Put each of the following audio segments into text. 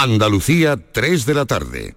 Andalucía, 3 de la tarde.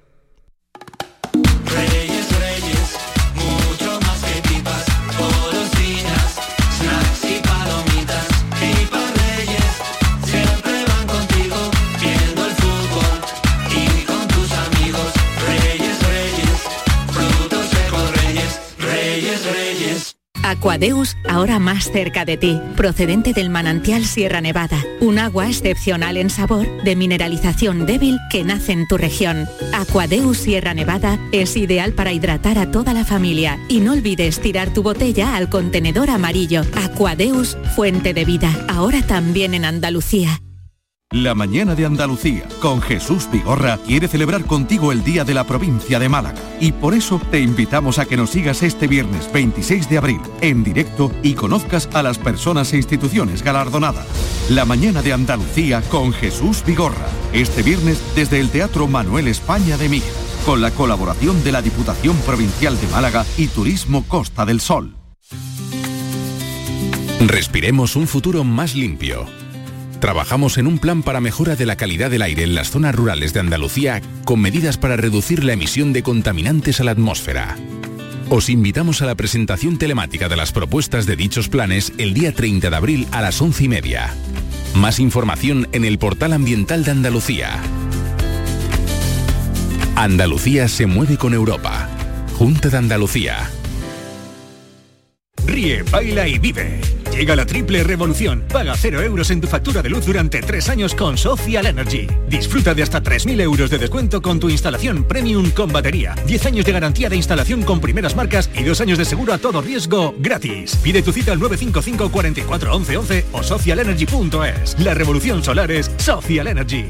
Reyes, Reyes, mucho más que pipas, golosinas, snacks y palomitas. Pipas Reyes, siempre van contigo, viendo el fútbol y con tus amigos. Reyes, Reyes, frutos secos Reyes, Reyes, Reyes. Aquadeus, ahora más cerca de ti, procedente del manantial Sierra Nevada, un agua excepcional en sabor, de mineralización débil que nace en tu región. Aquadeus Sierra Nevada es ideal para hidratar a toda la familia y no olvides tirar tu botella al contenedor amarillo. Aquadeus, fuente de vida, ahora también en Andalucía. La mañana de Andalucía, con Jesús Vigorra, quiere celebrar contigo el Día de la Provincia de Málaga. Y por eso te invitamos a que nos sigas este viernes 26 de abril, en directo, y conozcas a las personas e instituciones galardonadas. La mañana de Andalucía con Jesús Vigorra. Este viernes desde el Teatro Manuel España de Mijas, con la colaboración de la Diputación Provincial de Málaga y Turismo Costa del Sol. Respiremos un futuro más limpio. Trabajamos en un plan para mejora de la calidad del aire en las zonas rurales de Andalucía con medidas para reducir la emisión de contaminantes a la atmósfera. Os invitamos a la presentación telemática de las propuestas de dichos planes el día 30 de abril a las 11:30. Más información en el portal ambiental de Andalucía. Andalucía se mueve con Europa. Junta de Andalucía. Ríe, baila y vive. Llega la triple revolución. Paga 0 euros en tu factura de luz durante 3 años con Social Energy. Disfruta de hasta 3.000 euros de descuento con tu instalación premium con batería. 10 años de garantía de instalación con primeras marcas y 2 años de seguro a todo riesgo gratis. Pide tu cita al 955 44 11 11 o socialenergy.es. La revolución solar es Social Energy.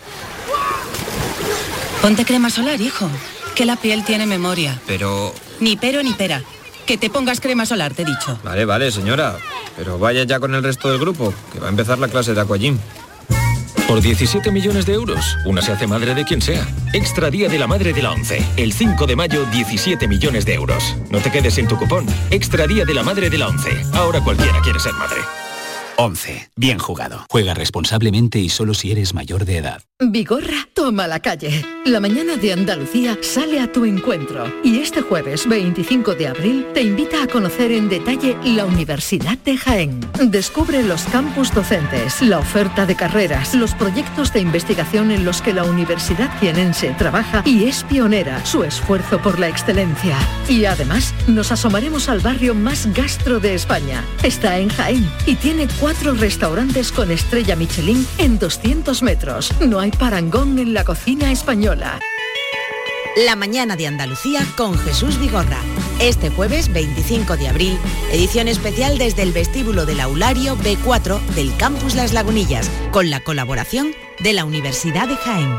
Ponte crema solar, hijo, que la piel tiene memoria. Pero... Ni pero ni pera. Que te pongas crema solar, te he dicho. Vale, señora. Pero vaya ya con el resto del grupo, que va a empezar la clase de aquagym. Por 17 millones de euros, una se hace madre de quien sea. Extra Día de la Madre de la ONCE. El 5 de mayo, 17 millones de euros. No te quedes sin tu cupón. Extra Día de la Madre de la ONCE. Ahora cualquiera quiere ser madre. 11. Bien jugado. Juega responsablemente y solo si eres mayor de edad. Vigorra toma la calle. La mañana de Andalucía sale a tu encuentro. Y este jueves 25 de abril te invita a conocer en detalle la Universidad de Jaén. Descubre los campus docentes, la oferta de carreras, los proyectos de investigación en los que la Universidad jienense trabaja y es pionera, su esfuerzo por la excelencia. Y además nos asomaremos al barrio más gastro de España. Está en Jaén y tiene 4 restaurantes con estrella Michelin en 200 metros. No hay parangón en la cocina española. La mañana de Andalucía con Jesús Vigorra. Este jueves 25 de abril, edición especial desde el vestíbulo del Aulario B4 del Campus Las Lagunillas, con la colaboración de la Universidad de Jaén.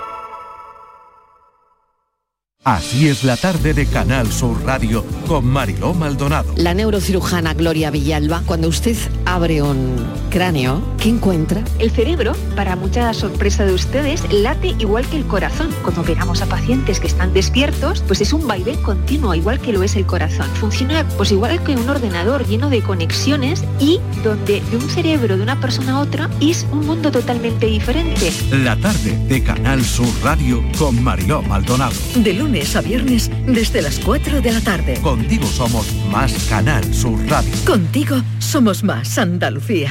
Así es la tarde de Canal Sur Radio con Mariló Maldonado. La neurocirujana Gloria Villalba, cuando usted abre un cráneo, ¿qué encuentra? El cerebro, para mucha sorpresa de ustedes, late igual que el corazón. Cuando operamos a pacientes que están despiertos, pues es un vaivén continuo, igual que lo es el corazón. Funciona pues igual que un ordenador lleno de conexiones y donde de un cerebro de una persona a otra es un mundo totalmente diferente. La tarde de Canal Sur Radio con Mariló Maldonado. De lunes a viernes desde las 4 de la tarde. Contigo somos más Canal Sur Radio. Contigo somos más Andalucía.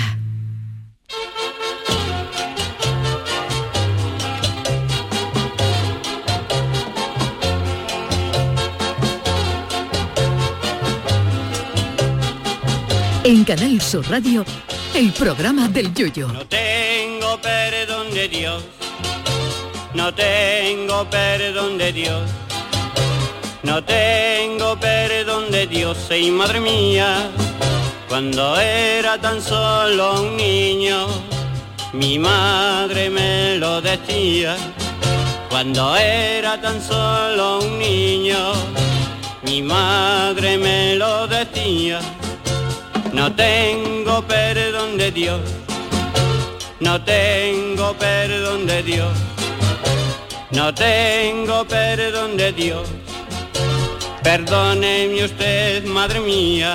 En Canal Sur Radio, el programa del Yoyo. No tengo perdón de Dios. No tengo perdón de Dios. No tengo perdón de Dios, y madre mía, cuando era tan solo un niño, mi madre me lo decía. Cuando era tan solo un niño, mi madre me lo decía. No tengo perdón de Dios, no tengo perdón de Dios, no tengo perdón de Dios. Perdóneme usted, madre mía,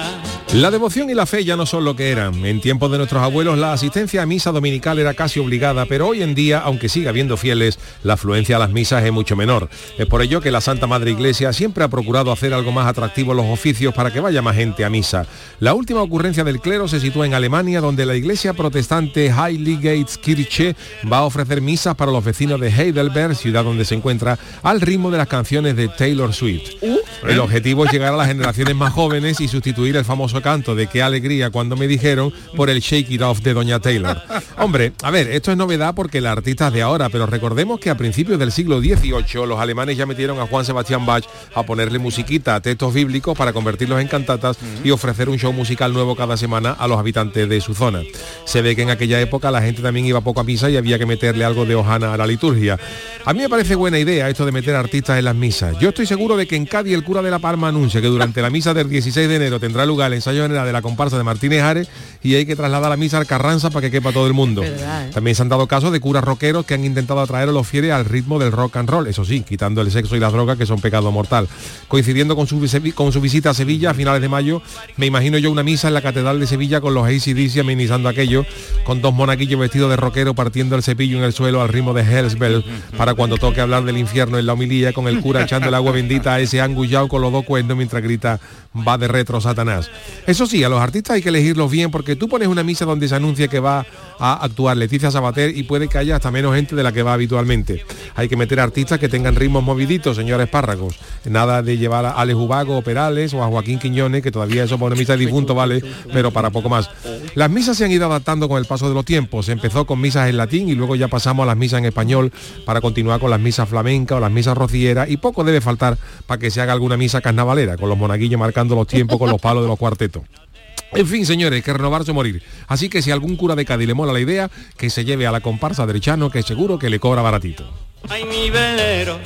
La devoción y la fe ya no son lo que eran. En tiempos de nuestros abuelos la asistencia a misa dominical era casi obligada, pero hoy en día, aunque siga habiendo fieles, la afluencia a las misas es mucho menor. Es por ello que la Santa Madre Iglesia siempre ha procurado hacer algo más atractivo los oficios para que vaya más gente a misa. La última ocurrencia del clero se sitúa en Alemania, donde la iglesia protestante Heiliggeistkirche va a ofrecer misas para los vecinos de Heidelberg, ciudad donde se encuentra, al ritmo de las canciones de Taylor Swift. El objetivo es llegar a las generaciones más jóvenes y sustituir el famoso canto de qué alegría cuando me dijeron por el Shake It Off de Doña Taylor. Hombre, a ver, esto es novedad porque la artista es de ahora, pero recordemos que a principios del siglo XVIII los alemanes ya metieron a Juan Sebastián Bach a ponerle musiquita a textos bíblicos para convertirlos en cantatas y ofrecer un show musical nuevo cada semana a los habitantes de su zona. Se ve que en aquella época la gente también iba poco a misa y había que meterle algo de hojana a la liturgia. A mí me parece buena idea esto de meter artistas en las misas. Yo estoy seguro de que en Cádiz el cura de La Palma anuncia que durante la misa del 16 de enero tendrá lugar el ensayo general de la comparsa de Martínez Ares y hay que trasladar la misa al Carranza para que quepa todo el mundo. También se han dado casos de curas rockeros que han intentado atraer a los fieles al ritmo del rock and roll, eso sí, quitando el sexo y las drogas, que son pecado mortal. Coincidiendo con su visita a Sevilla a finales de mayo, me imagino yo una misa en la Catedral de Sevilla con los AC/DC amenizando aquello, con dos monaguillos vestidos de rockero partiendo el cepillo en el suelo al ritmo de Hell's Bell, para cuando toque hablar del infierno en la homilía, con el cura echando el agua bendita a ese angullao con los dos cuernos mientras grita va de retro Satanás. Eso sí, a los artistas hay que elegirlos bien, porque tú pones una misa donde se anuncia que va a actuar Leticia Sabater y puede que haya hasta menos gente de la que va habitualmente. Hay que meter artistas que tengan ritmos moviditos, señores espárragos. Nada de llevar a Alex Ubago o Perales o a Joaquín Quiñones, que todavía eso para una misa de difunto vale, pero para poco más. Las misas se han ido adaptando con el paso de los tiempos. Se empezó con misas en latín y luego ya pasamos a las misas en español para continuar con las misas flamencas o las misas rocieras, y poco debe faltar para que se haga alguna misa carnavalera, con los monaguillos marcando los tiempos con los palos de los cuartetos. En fin, señores, que renovarse o morir. Así que si algún cura de Cádiz le mola la idea, que se lleve a la comparsa de Chano, que seguro que le cobra baratito. Ay, mi velero,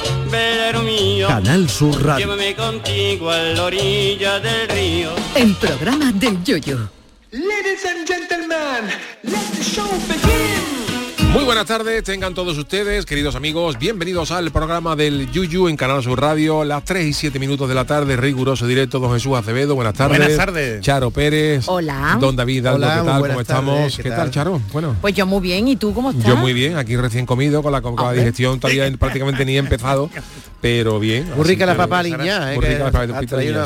velero mío, Canal Sur Radio. llévame contigo a la orilla del río. El programa del Yoyo. Ladies and gentlemen, let the show begin. Muy buenas tardes, tengan todos ustedes, queridos amigos, bienvenidos al programa del Yuyu en Canal Sur Radio, las 3:07 de la tarde, riguroso directo, don Jesús Acevedo, buenas tardes. Buenas tardes. Charo Pérez. Hola. Don David Aldo, Hola, ¿qué tal? ¿Cómo tardes, estamos? ¿Qué tal, Charo? Bueno. Pues yo muy bien, ¿y tú cómo estás? Yo muy bien, aquí recién comido, con la digestión todavía prácticamente ni he empezado, pero bien. Muy rica la papa aliñada, muy rica la papita aliñada,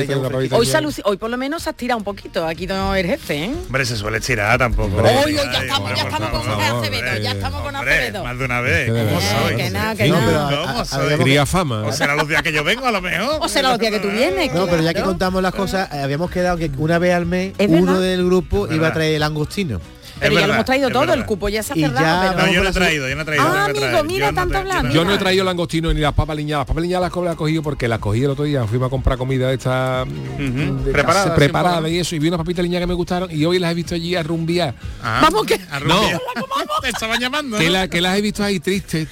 Hoy por lo menos has tirado un poquito, aquí no el jefe, ¿eh? Hombre, se suele tirar tampoco. Hoy ya estamos con Acevedo, ya estamos con Acevedo. Más de una vez. ¿Cómo soy? Que no. ¿Cómo soy? Cría fama. O será los días que yo vengo, a lo mejor. O será los días que tú vienes. No, pero ya que contamos las cosas, habíamos quedado que una vez al mes uno del grupo iba a traer el langostino. Pero ya lo hemos traído todo, el cupo ya se ha cerrado. No, yo no he traído. Ah, amigo, mira, tanto hablando. Yo no he traído langostino ni las papas liñadas. Las papas liñadas las he cogido porque las cogí el otro día. Fuimos a comprar comida esta preparada y eso. Y vi unas papitas liñadas que me gustaron y hoy las he visto allí a rumbiar. Vamos, que no. Te estaban llamando. Que las he visto ahí triste.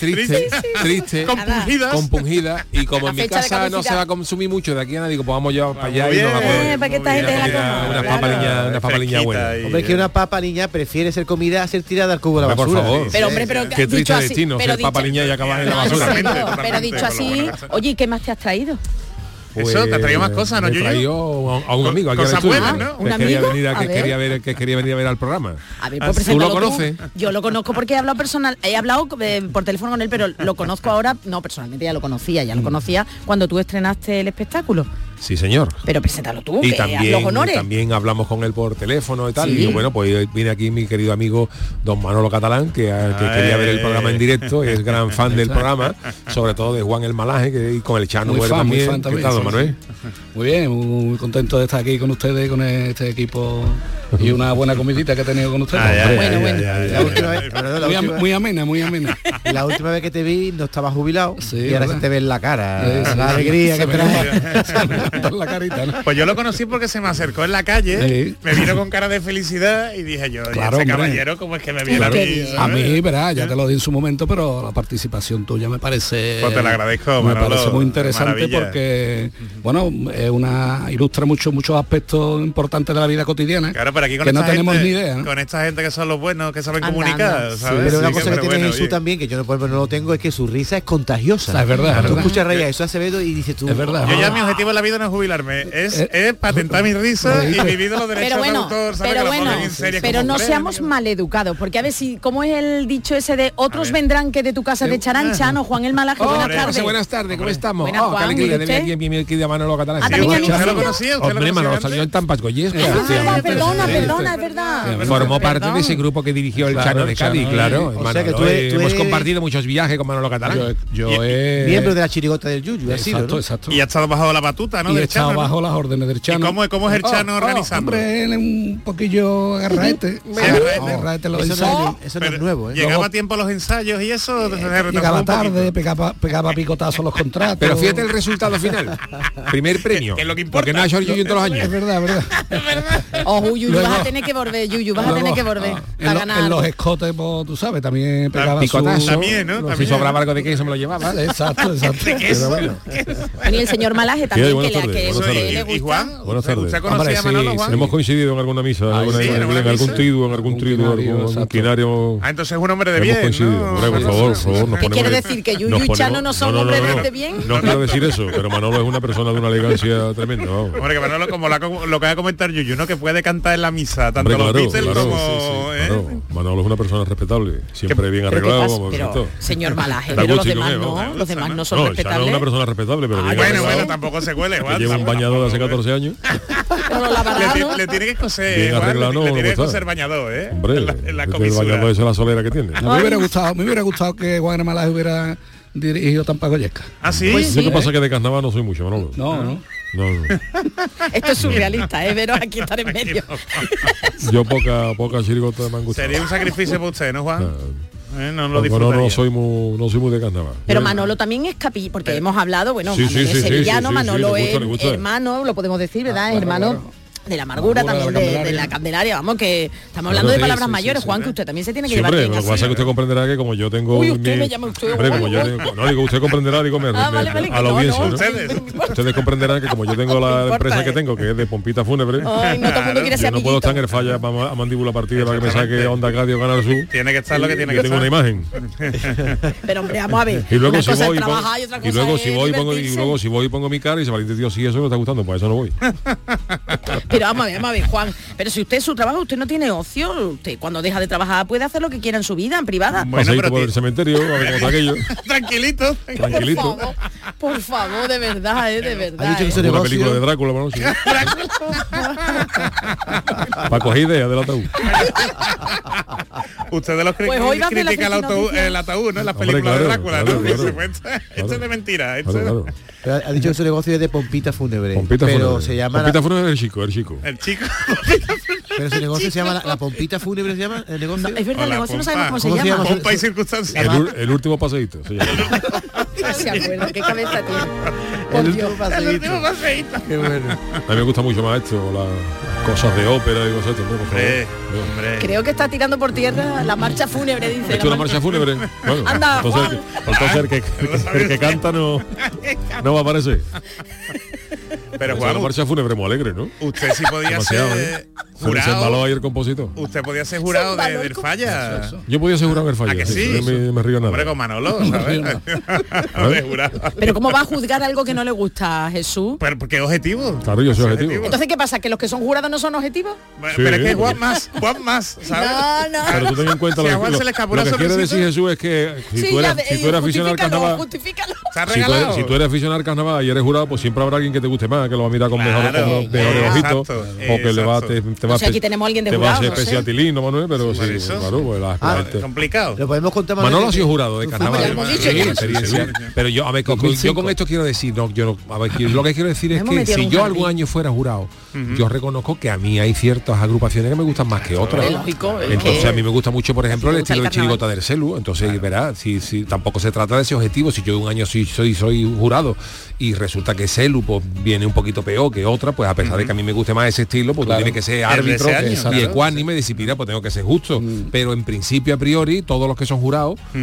Compungidas. Y como en mi casa no se va a consumir mucho de aquí a nada, digo, pues vamos ya para allá y nos vamos a para que esta gente la coma. Una papa liñada buena. Hombre, que una papa liñada prefiere ser comida a ser tirada al cubo de la basura. Por favor. Pero hombre, qué triste destino, ser papa liñada y acabar en la basura. Pero dicho así, oye, ¿qué más te has traído? Pues, eso, te ha traído más cosas, ¿no? Yo he traído a un amigo aquí al estudio, quería venir a ver al programa. A ver, pues ¿Tú lo conoces? Yo lo conozco porque he hablado por teléfono con él, pero lo conozco ahora, no, personalmente ya lo conocía cuando tú estrenaste el espectáculo. Sí, señor. Pero preséntalo tú, y que los honores. También hablamos con él por teléfono y tal. Sí. Y bueno, pues viene aquí mi querido amigo don Manolo Catalán, que quería ver el programa en directo, es gran fan del programa, sobre todo de Juan el Malaje, y con el Chano también. ¿Qué tal, don Manuel? Muy bien, muy contento de estar aquí con ustedes, con este equipo y una buena comidita que he tenido con ustedes. Muy amena. La última vez que te vi no estabas jubilado, y ahora se te ve en la cara, la alegría que trae. La carita, ¿no? Pues yo lo conocí porque se me acercó en la calle, me vino con cara de felicidad y dije yo, claro, ese caballero, ¿cómo es que me viene a mí, verá, ya te lo di en su momento, pero la participación tuya me parece... Pues te lo agradezco, me parece muy interesante porque, bueno, ilustra muchos aspectos importantes de la vida cotidiana. Claro, pero aquí con que no esta tenemos gente, ni idea, ¿no? Con esta gente que son los buenos, que saben Anda, comunicar, anda. ¿sabes? Pero una Sí, cosa que tiene bueno, Jesús oye. también, que yo no, por ejemplo, no lo tengo, es que su risa es contagiosa. Es verdad. Tú escuchas reír a eso Acevedo y dices tú... Es verdad. Yo ya mi objetivo en la vida no es jubilarme, es patentar mi risa y vivir de los derechos Pero bueno, de autor, ¿sabes? pero Que lo bueno, pongan en series pero como no premio. seamos maleducados, porque a ver si, ¿cómo es el dicho ese de otros vendrán que de tu casa te echarán? Chano, Juan el Malaje, buenas tardes. Buenas tardes, ¿cómo estamos? Buenas, Juan, qué alegría de ¿y usted? ver bien querida Manolo Catalán. Ah, ¿también ¿Usted amigo lo suyo? conocía? ¿Usted lo Hombre, Manolo conocía salió en Tampas Goyesca. Perdona, es verdad. Formó parte de ese grupo que dirigió el Chano de Cádiz, claro. O sea que Manolo, tú hemos compartido muchos viajes con Manolo Catalán. Yo he... Miembro de la chirigota del Yuyu, así, ¿no? Exacto. Y ha estado bajo la batuta, ¿no? Y he Del estado Chano, ¿no? bajo las órdenes del Chano. ¿Y cómo es el Chano organizando? Hombre, él es un poquillo agarraete. Agarraete los ensayos. Eso no es nuevo, ¿eh? Llegaba a tiempo a los ensayos y eso. Llegaba tarde, pegaba picotazos los contratos. Pero fíjate el resultado final. Primer premio. Que es lo que importa. Porque no ha hecho Yuyu en todos los años. Es verdad, es verdad. Oh, Yuyu, Luego- vas a tener que volver, Yuyu, vas a tener que volver para ganar. En los escotes, pues, tú sabes, también pegaba Picotazo. También, ¿no? Si También. sobraba algo de queso me lo llevaba. Exacto. Pero bueno. Y el señor Malaje también, buenas que tardes, le buenas tardes. le ¿Y gusta. Juan? Buenas tardes. ¿Usted conocía Hombre, a Manolo, sí, Juan? Hemos coincidido en alguna misa, en sí, en alguna algún misa. triduo, en algún triduo, algún exacto. quinario. Ah, entonces es un hombre de Hemos bien, coincidido. ¿no? Hombre, por favor, nos ¿Qué ponemos- quiere decir? ¿Que Yuyu nos y ponemos- Chano no son hombres de bien? No quiero decir eso, pero Manolo es una persona de una elegancia tremenda. Vamos. Hombre, que Manolo, como lo que va a comentar Yuyu, ¿no? Que puede cantar en la misa, tanto Hombre, los claro, Beatles claro, como... ¿eh? claro. Manolo es una persona respetable, siempre bien ¿Pero qué arreglado. pasa? Vamos, Pero, todo. señor Malaje, Está pero los Gucci, demás ¿no? no, los demás no son No, el Chano es respetables. una persona respetable, pero bien Bueno, arreglado, tampoco se cuele, que Juan. lleva un tampoco. bañador de hace 14 años. Pero la verdad, ¿no? Le tiene que coser, Bien Juan, arreglado, no, le tiene que no coser bañador, ¿eh? Hombre, en la este el comisura. bañador esa es la solera que tiene. Me hubiera gustado que Juan Malaje hubiera dirigido Tampa Goyesca. ¿Ah, sí? Pues Lo que pasa es que de carnaval no soy mucho, Manolo. No. No. Esto es surrealista, pero aquí estar en medio. Yo poca chirigota me han gustado. Sería un sacrificio para usted, ¿no, Juan? No lo Bueno, disfrutaría. no soy muy de carnaval. Pero Manolo también es capilla, porque hemos hablado, bueno, Sí, Manolo sí, es sí, sevillano, sí, sí, Manolo sí, le es gusta. hermano, lo podemos decir, ¿verdad? Claro, hermano. claro. De la amargura Amargura también, de la de la Candelaria, vamos, que estamos hablando Claro, de sí, palabras sí, mayores, sí, Juan, sí. que usted también se tiene que Sí, llevar hombre, bien lo que así. pasa es que usted comprenderá que como yo tengo... Uy, usted me llama usted. Hombre, como yo tengo... No, digo, usted comprenderá, digo, vale, a la no, audiencia, no, ¿no? Ustedes comprenderán que como yo tengo la importa, empresa que tengo, que es de pompita fúnebre, Ay, no todo el mundo quiere ser yo no puedo amiguito. estar en el falla a mandíbula partida para que me saque Onda Cádiz o Canal Sur. Tiene que estar lo que tiene Yo que tengo estar. una imagen. Pero hombre, vamos a ver. Y luego una si cosa voy es y pongo, trabajar y otra cosa y luego es si voy y pongo, y divertirse. luego si voy y pongo mi cara y se valiente Dios, si eso me está gustando, pues eso no voy. Pero vamos a ver, Juan. Pero si usted su trabajo, usted no tiene ocio. Usted cuando deja de trabajar puede hacer lo que quiera en su vida, en privada. Paseíto por el cementerio, a ver cómo está aquello. Tranquilito. Tranquilito. Por favor, de verdad, de verdad. Ha dicho que su Una negocio... película de Drácula, bueno, sí. Para coger ideas del ataúd. Usted de los que Pues hoy va a hacer la critica el ataúd, ¿no? En las Hombre, películas de claro, Drácula, claro, ¿no? claro. Dice, pues, esto es de mentira. Esto Claro, es- claro. Pero ha dicho que su negocio es de pompita fúnebre. Pompita pero fúnebre. se llama... Pompita fúnebre es el chico, el chico. El chico. Pero su negocio se llama la pompita fúnebre, ¿se llama el negocio? Es verdad, el Hola, negocio no pompa. sabemos cómo se ¿Cómo se llama. llama? Pompa y circunstancias. El último paseíto. Se llama. No se acuerda, qué cabeza tiene. El Por último Dios. El paseíto. último paseíto. Qué bueno. A mí me gusta mucho más esto, las cosas de ópera y cosas, hombre, por favor. Hombre. Creo que está tirando por tierra la marcha fúnebre, dice. ¿Esto es una marcha fúnebre? Bueno, Anda, entonces el que canta no va a aparecer. Pero Es una Juan, marcha fúnebre muy alegre, ¿no? usted sí podía Demasiado, ser Se embaló jurado. ahí el compositor. Usted podía ser jurado del falla. Yo podía asegurar el fallo. ¿A que sí? Yo me río nada. Hombre, con Manolo, ¿sabes? De jurado. Pero ¿cómo va a juzgar algo que no le gusta a Jesús? Pero porque objetivo. Claro, yo soy objetivo. Entonces, ¿qué pasa? ¿Que los que son jurados no son objetivos? Bueno, Sí, pero es que porque- Juan más, ¿sabes? No. Pero tú ten en cuenta Si a lo Juan que, se le escapó una lo que quiere sorpresita. decir Jesús es que si Sí, tú ya, eres aficionado al carnaval, justifícalo. Se ha si regalado. tú eres aficionado al carnaval y eres jurado, pues siempre habrá alguien que te guste más, que lo va a mirar con Claro, mejores ojitos, exacto, o que le va, exacto. te va O sea, aquí tenemos a alguien de te va a jurado, hacer no sé. especiatilino, Manuel, pero sí, por eso. claro, pues la gente... Complicado. Lo podemos contar más. Manolo ha sido jurado de carnaval. ya lo hemos dicho, Sí, ya. experiencia. Pero yo, a ver, yo con esto quiero decir, no, yo no, a ver, lo que quiero decir es Hemos que metido en si un yo jardín. algún año fuera jurado, yo reconozco que a mí hay ciertas agrupaciones que me gustan más que otras. Es lógico, es Entonces que- a mí me gusta mucho, por ejemplo, Si el te gusta estilo el de chirigota del Celu. Entonces, verás, si tampoco se trata de ese objetivo, si yo un año soy jurado y resulta que Celu pues viene un poquito peor que otra, pues a pesar de que a mí me guste más ese estilo, pues tú tienes que ser árbitro ese año, y claro. ecuánime, disciplina, pues tengo que ser justo. Pero en principio, a priori, todos los que son jurados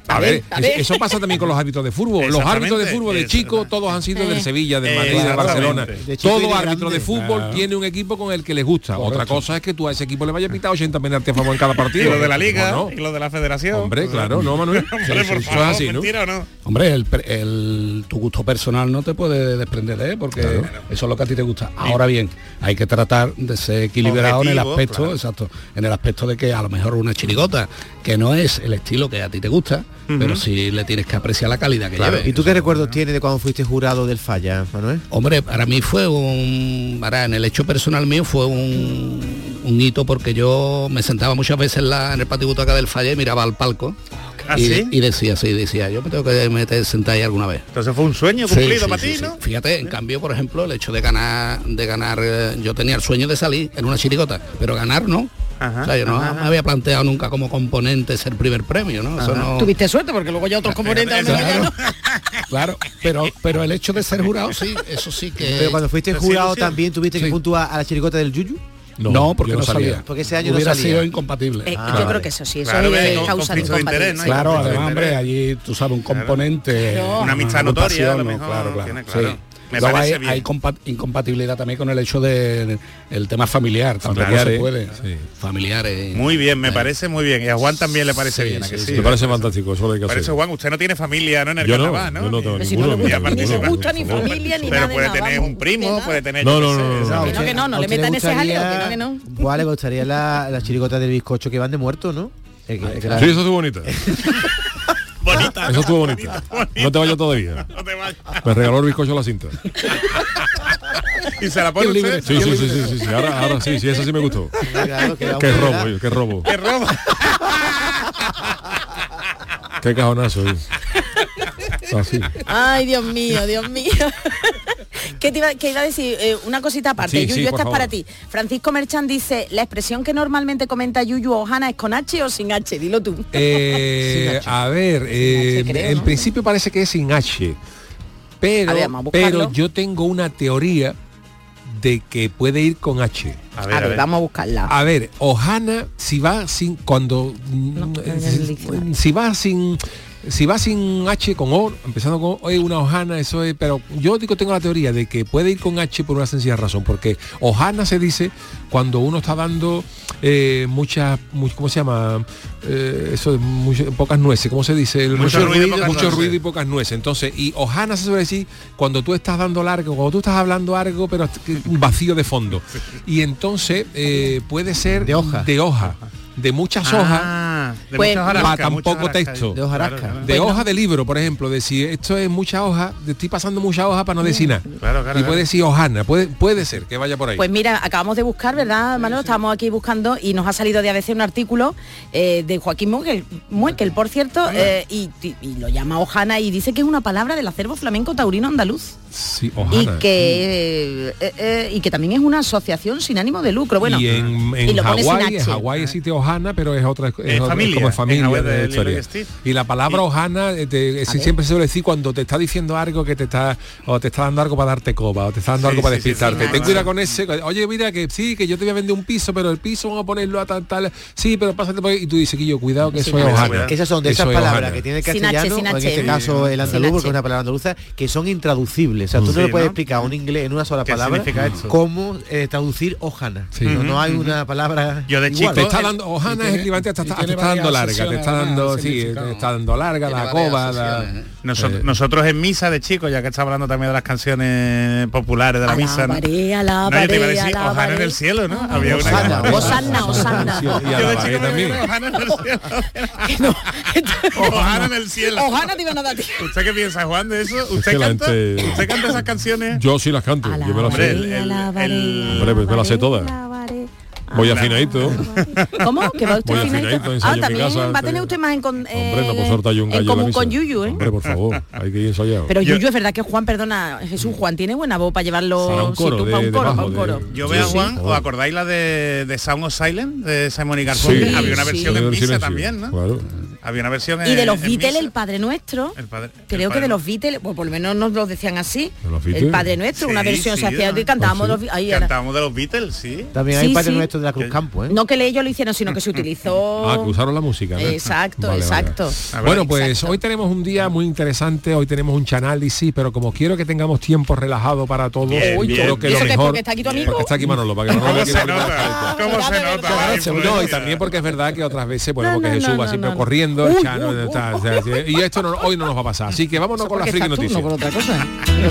A ver, eso pasa también con los árbitros de fútbol. Los árbitros de fútbol de chico, todos han sido del Sevilla, del Madrid, de Barcelona. Todo árbitro de fútbol tiene un equipo con el que les gusta. Correcto. Otra cosa es que tú a ese equipo le vayas a pitar 80 penaltis a favor en cada partido. Y lo de la Liga, y lo de la Federación. Hombre, claro, ¿no, Manuel? Hombre, por favor, es así, ¿no? ¿O no? Hombre, tu gusto personal no te puede desprender de él, porque eso es lo que a ti te gusta. Ahora bien, hay que tratar de ser equilibrado en el aspecto, exacto, en el aspecto de que a lo mejor una chirigota, que no es el estilo que a ti te gusta, pero sí le tienes que apreciar la calidad que lleve. ¿Y tú qué recuerdos tienes de cuando fuiste jurado del Falla, Manuel? Hombre, para mí fue en el hecho personal mío fue un hito, porque yo me sentaba muchas veces en el patio butaca del Falla y miraba al palco. Y decía, yo me tengo que sentar ahí alguna vez. Entonces fue un sueño cumplido para ti, ¿no? Fíjate, en cambio, por ejemplo, el hecho de ganar, yo tenía el sueño de salir en una chirigota, pero ganar no. O sea, yo no me había planteado nunca como componente ser primer premio, ¿no? Eso no... Tuviste suerte, porque luego ya otros componentes... Claro, pero el hecho de ser jurado, sí, eso sí que... Pero cuando fuiste jurado también tuviste que puntuar a la chirigota del Yuyu. No, porque no salía. Porque ese año hubiera no salía. sido incompatible. Yo creo que eso sí, eso es causa de incompatibilidad. Claro, además, hombre, allí tú sabes, un componente... Una amistad notoria, a lo mejor. Claro. Sí. Hay incompatibilidad también con el hecho del tema familiar, tampoco se puede. Familiares. Muy bien, me parece muy bien. Y a Juan también le parece bien, ¿a que sí? Me parece fantástico, eso lo hay que hacer. Por eso, Juan, usted no tiene familia, ¿no? En el carnaval, ¿no? Yo no tengo ninguno. Ni le gusta, ni familia, ni nada. Pero puede tener un primo, puede tener... No le metan ese jaleo, que no. Igual le gustaría la chirigota del bizcocho que van de muerto, ¿no? Sí, eso estuvo bonita. Bonita. Eso estuvo bonita. No te vayas todavía. No te vayas. Me regaló el bizcocho a la cinta. ¿Y se la pone usted? Sí. Ahora sí, eso sí me gustó. Qué robo. Qué cajonazo. Así. Ay, Dios mío. ¿Qué iba a decir? Una cosita aparte. Yuyu, esta es para ti. Francisco Merchan dice, la expresión que normalmente comenta Yuyu o Hanna es con H o sin H. Dilo tú. A ver, en principio parece que es sin H. Pero yo tengo una teoría de que puede ir con H. A ver, vamos a buscarla. A ver, Ohana, si va sin H, con O, empezando con O, es una Ohana, eso es, pero yo tengo la teoría de que puede ir con H por una sencilla razón, porque Ohana se dice cuando uno está dando ¿cómo se llama? Pocas nueces, ¿cómo se dice? Mucho ruido y pocas nueces. Entonces, y Ohana se suele decir cuando tú estás dando largo, cuando tú estás hablando algo, pero un vacío de fondo. Y entonces puede ser de hoja. De muchas hojas, para tan poco texto. De hojarasca. De hoja de libro, por ejemplo, decir esto es mucha hoja, estoy pasando mucha hoja para no decir nada. Y puede decir Ohana, puede ser que vaya por ahí. Pues mira, acabamos de buscar, ¿verdad, Manuel? Estábamos aquí buscando y nos ha salido de ABC un artículo de Joaquín Muekel, por cierto, y lo llama Ohana y dice que es una palabra del acervo flamenco taurino andaluz. Sí, Ohana. Y que también es una asociación sin ánimo de lucro. Bueno, y en Hawái existe Ohana, pero es otra, como familia de historia. Y la palabra Ohana siempre se suele decir cuando te está diciendo algo que te está dando algo para darte coba, o te está dando algo para despistarte. Ten cuidado con ese. Oye, mira que sí, que yo te voy a vender un piso, pero el piso vamos a ponerlo a tal. Sí, pero pásate por ahí. Y tú dices, Quillo, cuidado que eso es Ohana. Esas son de esas palabras que tiene el castellano, o en este caso el andaluz, porque es una palabra andaluza, que son intraducibles. O sea, tú no le puedes explicar a un inglés en una sola palabra cómo traducir Ohana. No hay una palabra. Yo de chico te está dando Ohana, es equivalente, te está dando larga, te está dando larga la coba. Nosotros en misa de chicos, ya que está hablando también de las canciones populares de la misa, ¿no? Te iba a decir Ohana en el cielo, ¿no? Había una Osana. Y a la pared también. Ohana en el cielo. Ohana en el cielo. Ohana te iban a dar. ¿Usted qué piensa, Juan, de eso? ¿Usted canta esas canciones? Yo sí las canto, yo me las sé. Hombre, me las sé todas. Voy afinadito. ¿Cómo? ¿Que va usted afinadito? También va a tener usted más en común con Yuyu, ¿eh? Hombre, por favor, hay que ir ensayado. Pero Yuyu es verdad que Juan, perdona, Jesús, Juan tiene buena voz para llevarlo un coro. Yo veo a Juan, ¿os acordáis la de Sound of Silence de Simon y Garfunkel? Había una versión en misa también, ¿no? Claro. Había una versión y de los Beatles, el Padre Nuestro. Creo que de los Beatles, pues por lo menos nos lo decían así. El Padre Nuestro, una versión se hacía que cantábamos cantábamos de los Beatles, sí. También hay Padre Nuestro de la Cruz Campo, ¿eh? No que ellos lo hicieron, sino que se utilizó. Que usaron la música, ¿no? Exacto, exacto. Bueno, pues hoy tenemos un día muy interesante, hoy tenemos un chanálisis, pero como quiero que tengamos tiempo relajado para todos, creo que lo mejor. Porque está aquí tu amigo. Porque está aquí Manolo, para que Manolo ¿Cómo se nota? No, y también porque es verdad que otras veces, bueno, porque Jesús va siempre corriendo, y esto hoy no nos va a pasar. Así que vámonos con la friki noticia. Por otra cosa.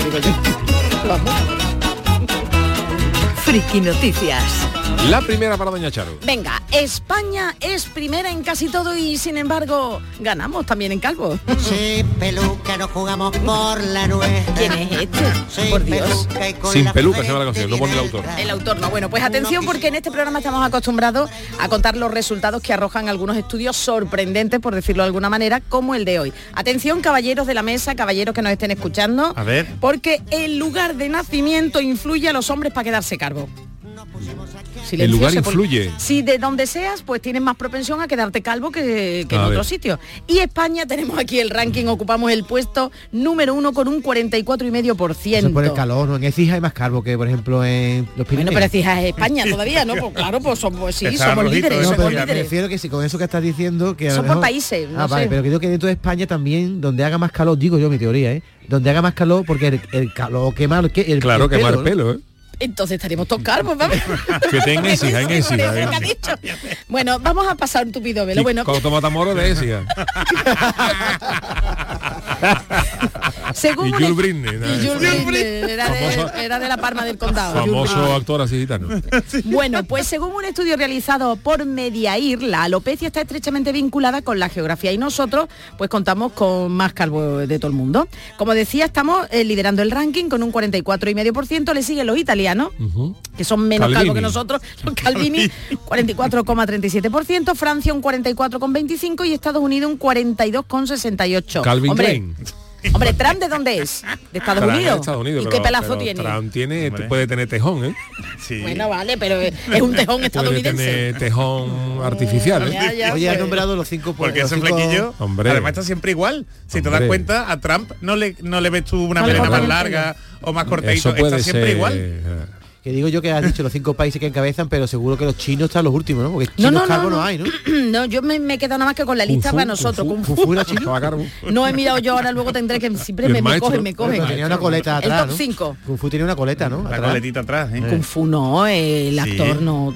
Friki Noticias. La primera para doña Charo. Venga, España es primera en casi todo y sin embargo ganamos también en calvo. Sí, peluca, nos jugamos por la nuestra. ¿Quién es este? Sí, por Dios. Sin peluca se llama la canción, no pone el autor. El autor no. Bueno, pues atención porque en este programa estamos acostumbrados a contar los resultados que arrojan algunos estudios sorprendentes, por decirlo de alguna manera, como el de hoy. Atención, caballeros de la mesa, caballeros que nos estén escuchando. A ver. Porque el lugar de nacimiento influye a los hombres para quedarse calvo. El lugar influye. Si de donde seas, pues tienes más propensión a quedarte calvo que en otro sitio. Y España, tenemos aquí el ranking, ocupamos el puesto número 1 con un 44,5%. Eso por el calor, ¿no? En Écija hay más calvo que, por ejemplo, en los Pirineos. Bueno, pero Écija es España todavía, ¿no? Pues claro, pues somos líderes. No, pero me refiero que si con eso que estás diciendo que son por países, no sé. Vale, pero creo que dentro de España también, donde haga más calor, digo yo mi teoría, donde haga más calor, porque el calor quema el quema el pelo, ¿eh? Entonces estaríamos todos calvos, ¿vale? Que tenga Écija, en Écija. Bueno, vamos a pasar un tupido velo. Bueno, con Matamoros de Écija. Según y Jules Britney. Era de la Palma del Condado. Famoso actor así gitano. Bueno, pues según un estudio realizado por Mediair, la alopecia está estrechamente vinculada con la geografía y nosotros pues contamos con más calvo de todo el mundo. Como decía, estamos liderando el ranking con un 44,5%, le siguen los italianos, que son menos calvos que nosotros, los Calvini, 44,37%, Francia un 44,25% y Estados Unidos un 42,68%. Calvin Klein. Hombre, ¿Trump de dónde es? ¿De Estados Unidos? ¿Y qué pelazo tiene? Trump puede tener tejón, ¿eh? Sí. Bueno, vale, pero es un tejón estadounidense. Puede tener tejón artificial, ¿eh? Ya, Oye, has nombrado los 5 porque ese flequillo, además está siempre igual. Si te das cuenta, a Trump no le ves tú una melena más larga o más cortadito, está siempre igual. Que digo yo que has dicho los 5 países que encabezan, pero seguro que los chinos están los últimos, ¿no? Porque chinos calvos no hay, ¿no? No, yo me he quedado nada más que con la lista para nosotros. Kung Fu era chino. No he mirado yo, ahora luego tendré que siempre me cogen. Tenía una coleta atrás, el top 5. Kung Fu tenía una coleta, ¿no? La coletita atrás, ¿eh? Kung Fu no, el actor no.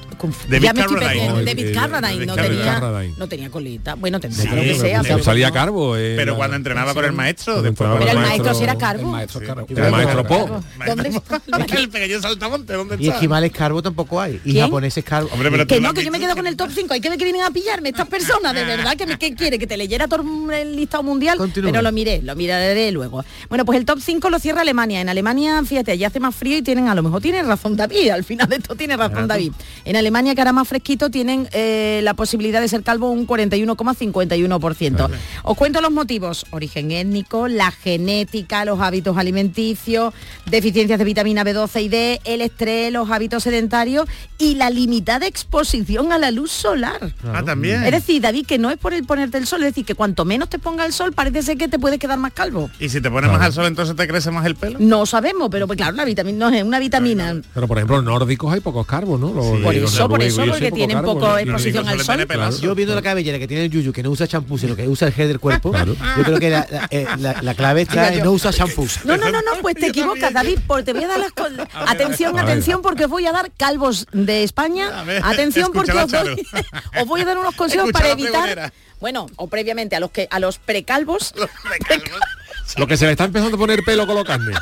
David Carradine no tenía coleta. Bueno, tendrá lo que sea. Salía calvo. Pero cuando entrenaba con el maestro. Pero el maestro sí era calvo. El maestro Po. ¿Dónde está? El pequeño saltamonte, ¿dónde está? Y esquimales calvo tampoco hay. Y japoneses calvo. Que no, que yo me quedo con el top 5. Hay que ver que vienen a pillarme estas personas, de verdad, que quiere que te leyera todo el listado mundial. Continúa. Pero lo miraré luego. Bueno, pues el top 5 lo cierra Alemania. En Alemania, fíjate, allí hace más frío y a lo mejor tiene razón David. Al final de esto tiene razón David. En Alemania, que hará más fresquito, tienen la posibilidad de ser calvo un 41,51%. Os cuento los motivos: origen étnico, la genética, los hábitos alimenticios, deficiencias de vitamina B12 y D, el estrés, los hábitos sedentarios y la limitada exposición a la luz solar. También. Es decir, David, que no es por el ponerte el sol, es decir, que cuanto menos te ponga el sol, parece ser que te puedes quedar más calvo. ¿Y si te pones más al sol, entonces te crece más el pelo? No sabemos, pero pues claro, la vitamina no es una vitamina. Pero por ejemplo, los nórdicos hay pocos carbos, ¿no? Por eso, porque tienen poco exposición al sol. Yo viendo la cabellera que tiene el yuyu, que no usa champú, sino que usa el gel del cuerpo, yo creo que la clave está en no usar champú. No, pues te equivocas, David, porque te voy a dar las cosas. Atención, porque os voy a dar calvos de España. Atención, porque os voy a dar unos consejos para evitar. Bueno, o previamente a los precalvos. Lo que se le está empezando a poner pelo con los carnes.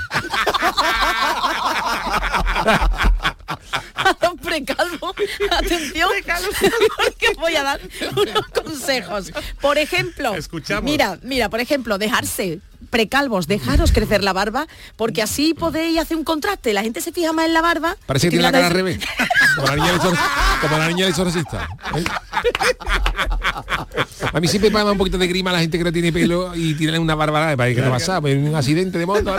A los precalvos, atención, porque voy a dar unos consejos. Por ejemplo, mira, por ejemplo, dejarse precalvos, dejaros crecer la barba, porque así podéis hacer un contraste. La gente se fija más en la barba. Parece que tiene la cara al revés. Como la niña del exorcista. A mí siempre me da un poquito de grima la gente que no tiene pelo y tiene una barba. ¿Para qué te pasa? Un accidente de moto.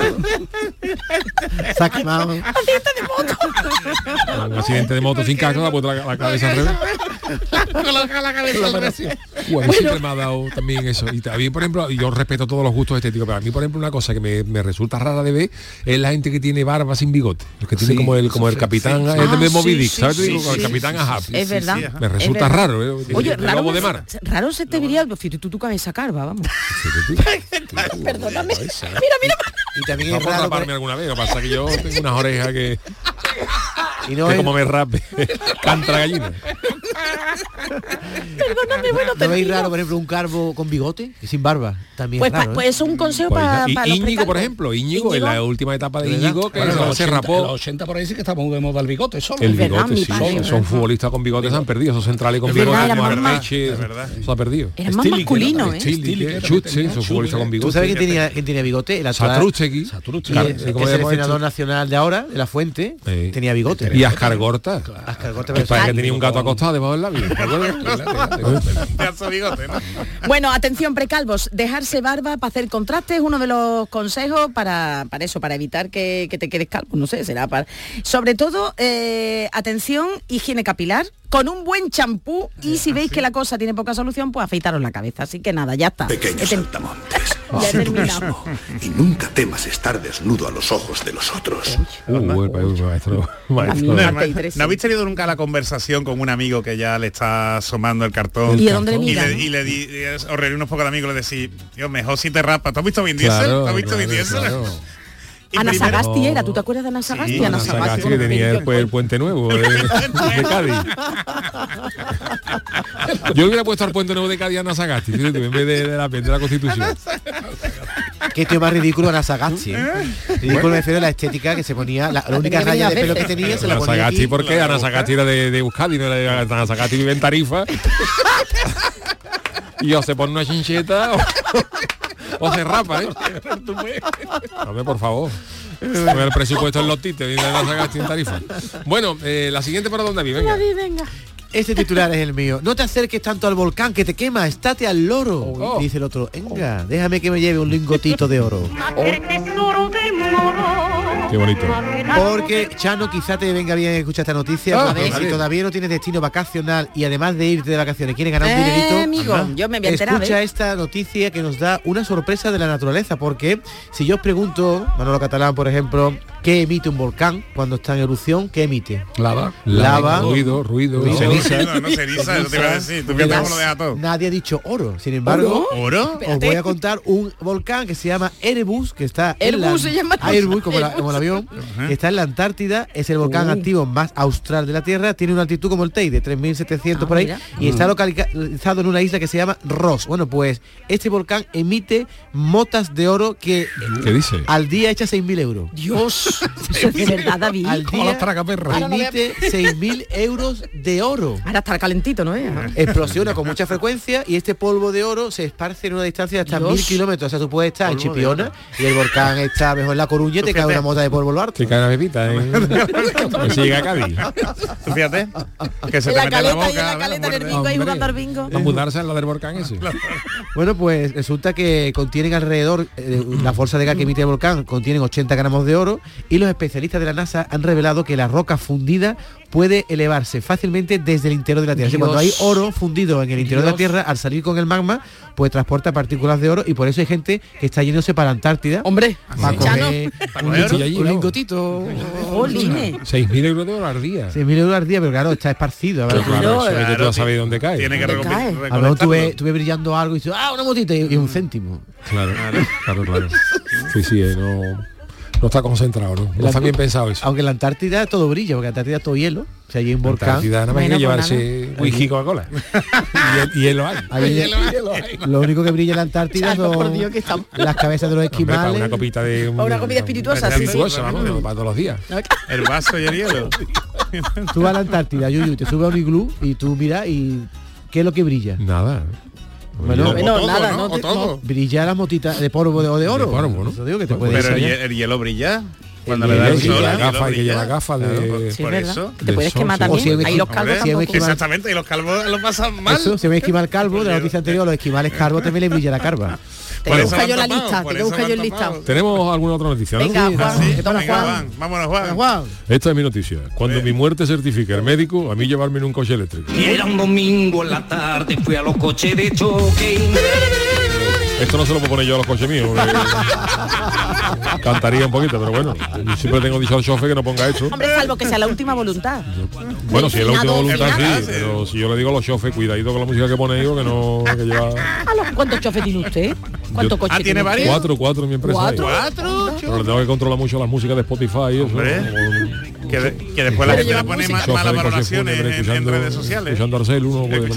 Accidente de moto. Un accidente de moto sin casco, la cabeza al revés. Coloca la cabeza al revés. Siempre me ha dado también eso. Y también, por ejemplo, yo respeto todos los gustos estéticos, pero a mí, por ejemplo, una cosa que me resulta rara de ver es la gente que tiene barba sin bigote. Los que tiene como el capitán de Moby Dick, ¿sabes? El capitán Ahab. Es verdad. Me resulta raro. Oye, raro de mar. Raro se te vería tu cabeza calva, vamos. Perdóname. Mira. Y también es raro raparme alguna vez, lo que pasa es que yo tengo unas orejas que y no que como me rape canta la gallina. Perdóname, bueno, ¿No veis raro, por ejemplo, un calvo con bigote y sin barba? También pues, es raro, pues eso es un consejo para Íñigo, por ejemplo, Íñigo en la última etapa de Íñigo, que se rapó. En los 80 por ahí sí que estamos de moda el bigote solo. El bigote, sí. Son futbolistas con bigotes, se han perdido. Esos centrales con bigotes, como Armeche, se ha perdido. Era más masculino, Chut, esos futbolistas con bigote. ¿Tú sabes quién tenía bigote? El Satrústegui. El seleccionador nacional de ahora, de La Fuente, tenía bigote. Y Ascar Gorta. Que tenía un gato acostado debajo del labio. Bueno, atención precalvos, dejarse barba para hacer contraste es uno de los consejos para eso, para evitar que te quedes calvo, no sé, será para... Sobre todo, atención, higiene capilar, con un buen champú, y si veis que la cosa tiene poca solución, pues afeitaros la cabeza. Así que nada, ya está. Pequeños saltamontes. Ya he terminado. Y nunca temas estar desnudo a los ojos de los otros. Maestro. ¿No habéis tenido nunca la conversación con un amigo que ya le está asomando el cartón? ¿Y de dónde le mira? Os reí unos pocos de amigos y le decís, Dios, mejor si te rapas. ¿Tú has visto Vin Diesel? ¿Tú has visto Vin Diesel? Ana Sagasti era, ¿tú te acuerdas de Ana Sagasti? Sí, Ana Sagasti que tenía el puente nuevo de Cádiz. Yo hubiera puesto al puente nuevo de Cádiz a Ana Sagasti, en vez de la Constitución. Qué tío más ridículo Ana Sagasti. Ridículo me refiero a la estética que se ponía, la única raya de pelo que tenía se la ponía Ana Sagasti, aquí. ¿por qué? Ana Sagasti era de Euskadi, no era de Ana Sagasti, vive en Tarifa. Y o se pone una chincheta o se rapa, Hombre, por favor. El presupuesto en los tites, viene Ana Sagasti en Tarifa. Bueno, la siguiente para dónde vive, venga. Este titular es el mío. No te acerques tanto al volcán que te quema, estate al loro. Dice el otro, venga, déjame que me lleve un lingotito de oro. Qué bonito. Porque, Chano, quizá te venga bien escuchar esta noticia, porque si todavía no tienes destino vacacional y además de irte de vacaciones quieres ganar un dinerito, amigo, yo me voy a enterar, escucha esta noticia que nos da una sorpresa de la naturaleza, porque si yo os pregunto, Manolo Catalán, por ejemplo, ¿qué emite un volcán cuando está en erupción? ¿Qué emite? Lava. Ruido. Ceniza, no ceniza, eso te iba a decir. ¿Tú piensas cómo lo deja todo? Nadie ha dicho oro. Sin embargo, ¿Oro? Os voy a contar un volcán que se llama Erebus, que está Erebus se llama. Erebus, como el avión, que está en la Antártida, es el volcán activo más austral de la Tierra, tiene una altitud como el Teide, 3.700 por ahí, mira. Y está localizado en una isla que se llama Ross. Bueno, pues este volcán emite motas de oro que ¿qué dice? Al día echa 6.000 euros. Dios, de verdad, David. Al día emite 6.000 euros de oro. Ahora está calentito, ¿no? Explosiona con mucha frecuencia y este polvo de oro se esparce en una distancia de hasta 1.000 kilómetros. O sea, tú puedes estar en Chipiona y el volcán está mejor en La Coruña y te cae una mota de polvo lo harto. Te cae una bebita, que se llega a Cádiz. Tú fíjate, que se te mete en la boca. La caleta del bingo ahí jugando al bingo. A mudarse en la del volcán ese. Bueno, pues resulta que contienen alrededor, la fuerza de gas que emite el volcán contienen 80 gramos de oro, y los especialistas de la NASA han revelado que la roca fundida puede elevarse fácilmente desde el interior de la Tierra. Así, cuando hay oro fundido en el interior de la Tierra, al salir con el magma, pues transporta partículas de oro, y por eso hay gente que está yéndose para la Antártida. Hombre, para coger un lingotito. 6.000 euros de oro al día. 6.000 euros al día, pero claro, está esparcido. Claro, tú no sabes dónde cae. Tiene que a lo mejor tú ves brillando algo y dices, una motita y un céntimo. Claro. Sí, no está concentrado, ¿no? Está bien pensado eso. Aunque en la Antártida todo brilla, porque en la Antártida es todo hielo. O sea, allí hay un volcán. Antártida nada más que llevarse whisky Coca-Cola. y hielo hay. Lo único que brilla en la Antártida son las cabezas de los esquimales. Para una copita de... una copita espirituosa, sí. Vamos, para todos los días. El vaso y el hielo. Tú vas a la Antártida, Yuyu, te subes a un iglú y tú miras y... ¿qué es lo que brilla? Nada. Bueno, nada, no. Brilla la motita de polvo o de oro. De polvo, ¿no? Eso digo que te pero el hielo brilla. Cuando le da el sol, hay que llevar gafas de... Sí, por eso. Te puedes quemar también. Ahí los calvos tampoco. Exactamente, y los calvos lo pasan mal. Eso, si me esquiva el calvo, de la noticia anterior, los esquimales calvos también le brilla la carva. Te busca yo la lista, te busca yo el listado. Tenemos alguna otra noticia, ¿no? Venga, Juan. Juan. Vámonos, Juan. Esta es mi noticia. Cuando mi muerte certifique el médico, a mí llevarme en un coche eléctrico. Y era un domingo en la tarde, fui a los coches de choque. Esto no se lo puedo poner yo a los coches míos. Cantaría un poquito, pero bueno. Yo siempre tengo dicho al chofer que no ponga esto. Hombre, salvo que sea la última voluntad. Bueno, si es la última voluntad, sí. Pero si yo le digo a los chofes, cuidadito con la música que pone yo, que no... Que lleva... ¿Cuántos chofes tiene usted? ¿Cuántos coches tiene varios? Cuatro en mi empresa. ¿Cuatro? Pero le tengo que controlar mucho las músicas de Spotify y eso. Que después la gente la pone malas valoraciones en redes sociales. Escuchando a Arcel, uno puede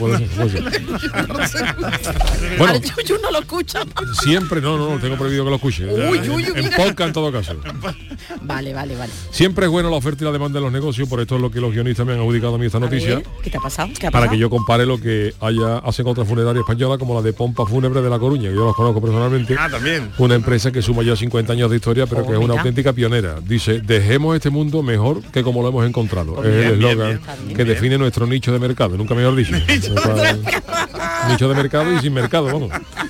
bueno, yo no lo escucho. Siempre, no, tengo prohibido que lo escuche. En podcast en todo caso. Vale. Siempre es bueno la oferta y la demanda de los negocios, por esto es lo que los guionistas me han adjudicado a mí esta noticia. ¿Qué te ha pasado? Para que yo compare lo que hacen otras funerarias españolas, como la de Pompa Fúnebre de La Coruña, que yo los conozco personalmente. También. Una empresa que suma ya 50 años de historia, pero que es una auténtica pionera. Dice, dejemos este mundo mejor que como lo hemos encontrado. Es el eslogan que define nuestro nicho de mercado, nunca mejor dicho. Nicho de mercado y sin mercado, vamos.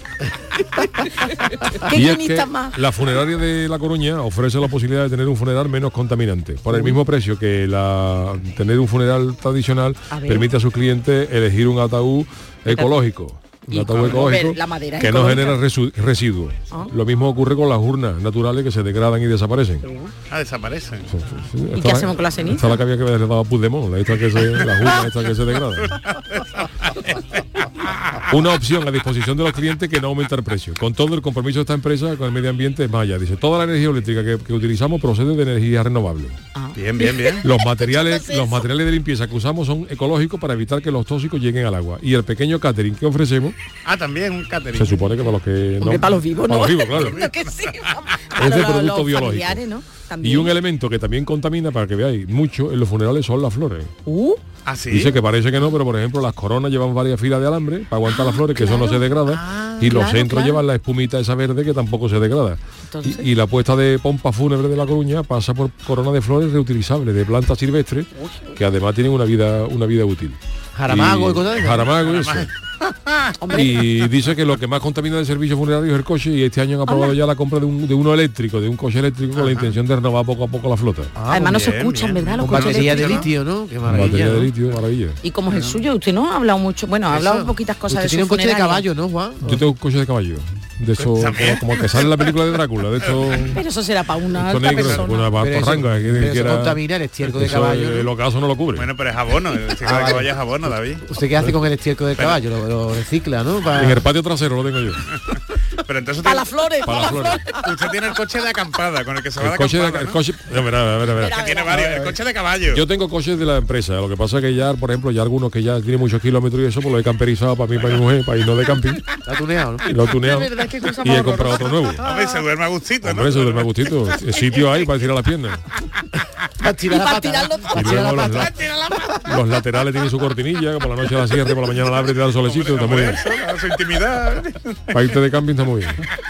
Y es que la funeraria de La Coruña ofrece la posibilidad de tener un funeral menos contaminante. Por el mismo precio que tener un funeral tradicional, permite a sus clientes elegir un ataúd ecológico. Un ataúd ecológico que no genera residuos. Lo mismo ocurre con las urnas naturales que se degradan y desaparecen. Desaparecen. ¿Y qué hacemos con la ceniza? Esta es la que había que haberle dado a Puigdemont, las urnas estas que se degradan. Una opción a disposición de los clientes que no aumenta el precio. Con todo el compromiso de esta empresa con el medio ambiente es Maya. Dice, toda la energía eléctrica que utilizamos procede de energía renovable. Bien. Los materiales de limpieza que usamos son ecológicos para evitar que los tóxicos lleguen al agua. Y el pequeño catering que ofrecemos... también un catering. Se supone que para los que no... Para los vivos, para ¿no? los vivos, claro. Es de producto biológico. ¿No? Y un elemento que también contamina, para que veáis, mucho en los funerales son las flores. ¿Sí? Dice que parece que no, pero por ejemplo las coronas llevan varias filas de alambre para aguantar las flores, que eso no se degrada, y los centros llevan la espumita esa verde que tampoco se degrada. Y la puesta de Pompa Fúnebre de La Coruña pasa por corona de flores reutilizables, de plantas silvestres, que además tienen una vida útil. Jaramago y cosas. Jaramago y eso. Y dice que lo que más contamina del servicio funerario es el coche, y este año han aprobado ya la compra de uno eléctrico, de un coche eléctrico, con la intención de renovar poco a poco la flota. Además no se escuchan, ¿verdad? Los coches batería de litio, ¿no? Qué maravilla. Batería de litio, maravilla. Y como es el suyo, usted no ha hablado mucho, bueno, ha hablado poquitas cosas de su tiene un coche de caballo, ¿no, Juan? Yo tengo un coche de caballo. De eso, como que sale en la película de Drácula, de hecho. Pero eso será para una persona. Una parranga, eso contamina el estiércol de caballo. El ocaso no lo cubre. Bueno, pero es abono, el estiércol de caballo es abono, David. ¿Usted qué hace con el estiércol de caballo? Lo recicla, ¿no? En el patio trasero lo tengo yo. Pero entonces para las flores, Usted tiene el coche de acampada con el que se va de acampada. El coche, a ver. Tiene varios, el coche de caballo. Yo tengo coches de la empresa, lo que pasa es que ya, por ejemplo, ya algunos que ya tienen muchos kilómetros y eso, pues lo he camperizado para mí, para mi mujer, para irnos de camping. Lo ha tuneado, ¿no? Y lo he tuneado. Y he comprado otro nuevo. Hombre, se duerme a gustito, ¿no? Hombre, se duerme a gustito. El sitio hay para tirar las piernas. Para tirar la pata. Los laterales tienen su cortinilla, que por la noche la cierre, por la mañana la abre y te da el solecito. Está muy bien. Su intimidad. Para irte de camping está muy bien.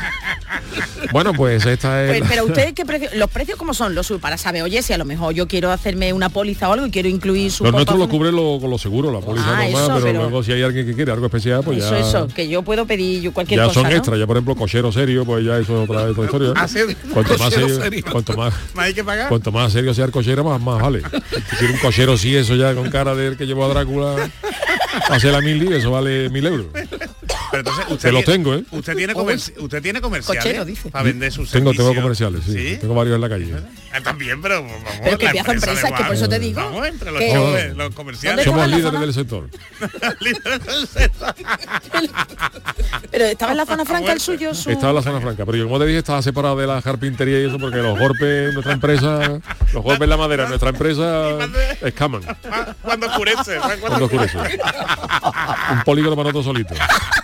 Bueno, pues esta es... Pero usted, los precios cómo son los para saber, oye, si a lo mejor yo quiero hacerme una póliza o algo y quiero incluir su... Los nuestros lo cubren con los seguros, la póliza normal, pero luego si hay alguien que quiere algo especial, pues ya... Eso, que yo puedo pedir cualquier cosa, ya son extras, ya por ejemplo, cochero serio, pues ya eso es otra historia. Cuanto más serio sea el cochero, más vale. Si quiere un cochero sí, eso ya con cara de que llevó a Drácula a hacer la 1000 eso vale 1000 euros. Pero entonces usted lo tengo, ¿eh? Usted tiene comerciales cochero, dice. para vender sus servicios. Tengo comerciales, sí. Tengo varios en la calle. También, pero vamos, pero que empieza empresa, que por eso te digo. Vamos, entre los comerciales. Somos líderes del sector. Pero estaba en la zona franca el suyo. Estaba en la zona franca, pero yo como te dije estaba separado de la carpintería y eso porque los golpes en nuestra empresa, los golpes en la madera en nuestra empresa escaman. Cuando oscurece. Un polígono para nosotros solitos.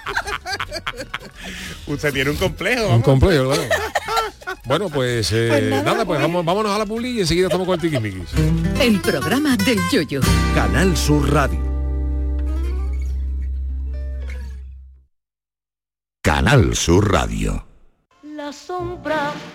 Usted tiene un complejo. Un complejo, claro. Bueno, pues nada, pues vámonos a la publi y enseguida estamos con el tiquismiquis. El programa del Yoyo. Canal Sur Radio. Canal Sur Radio. La sombra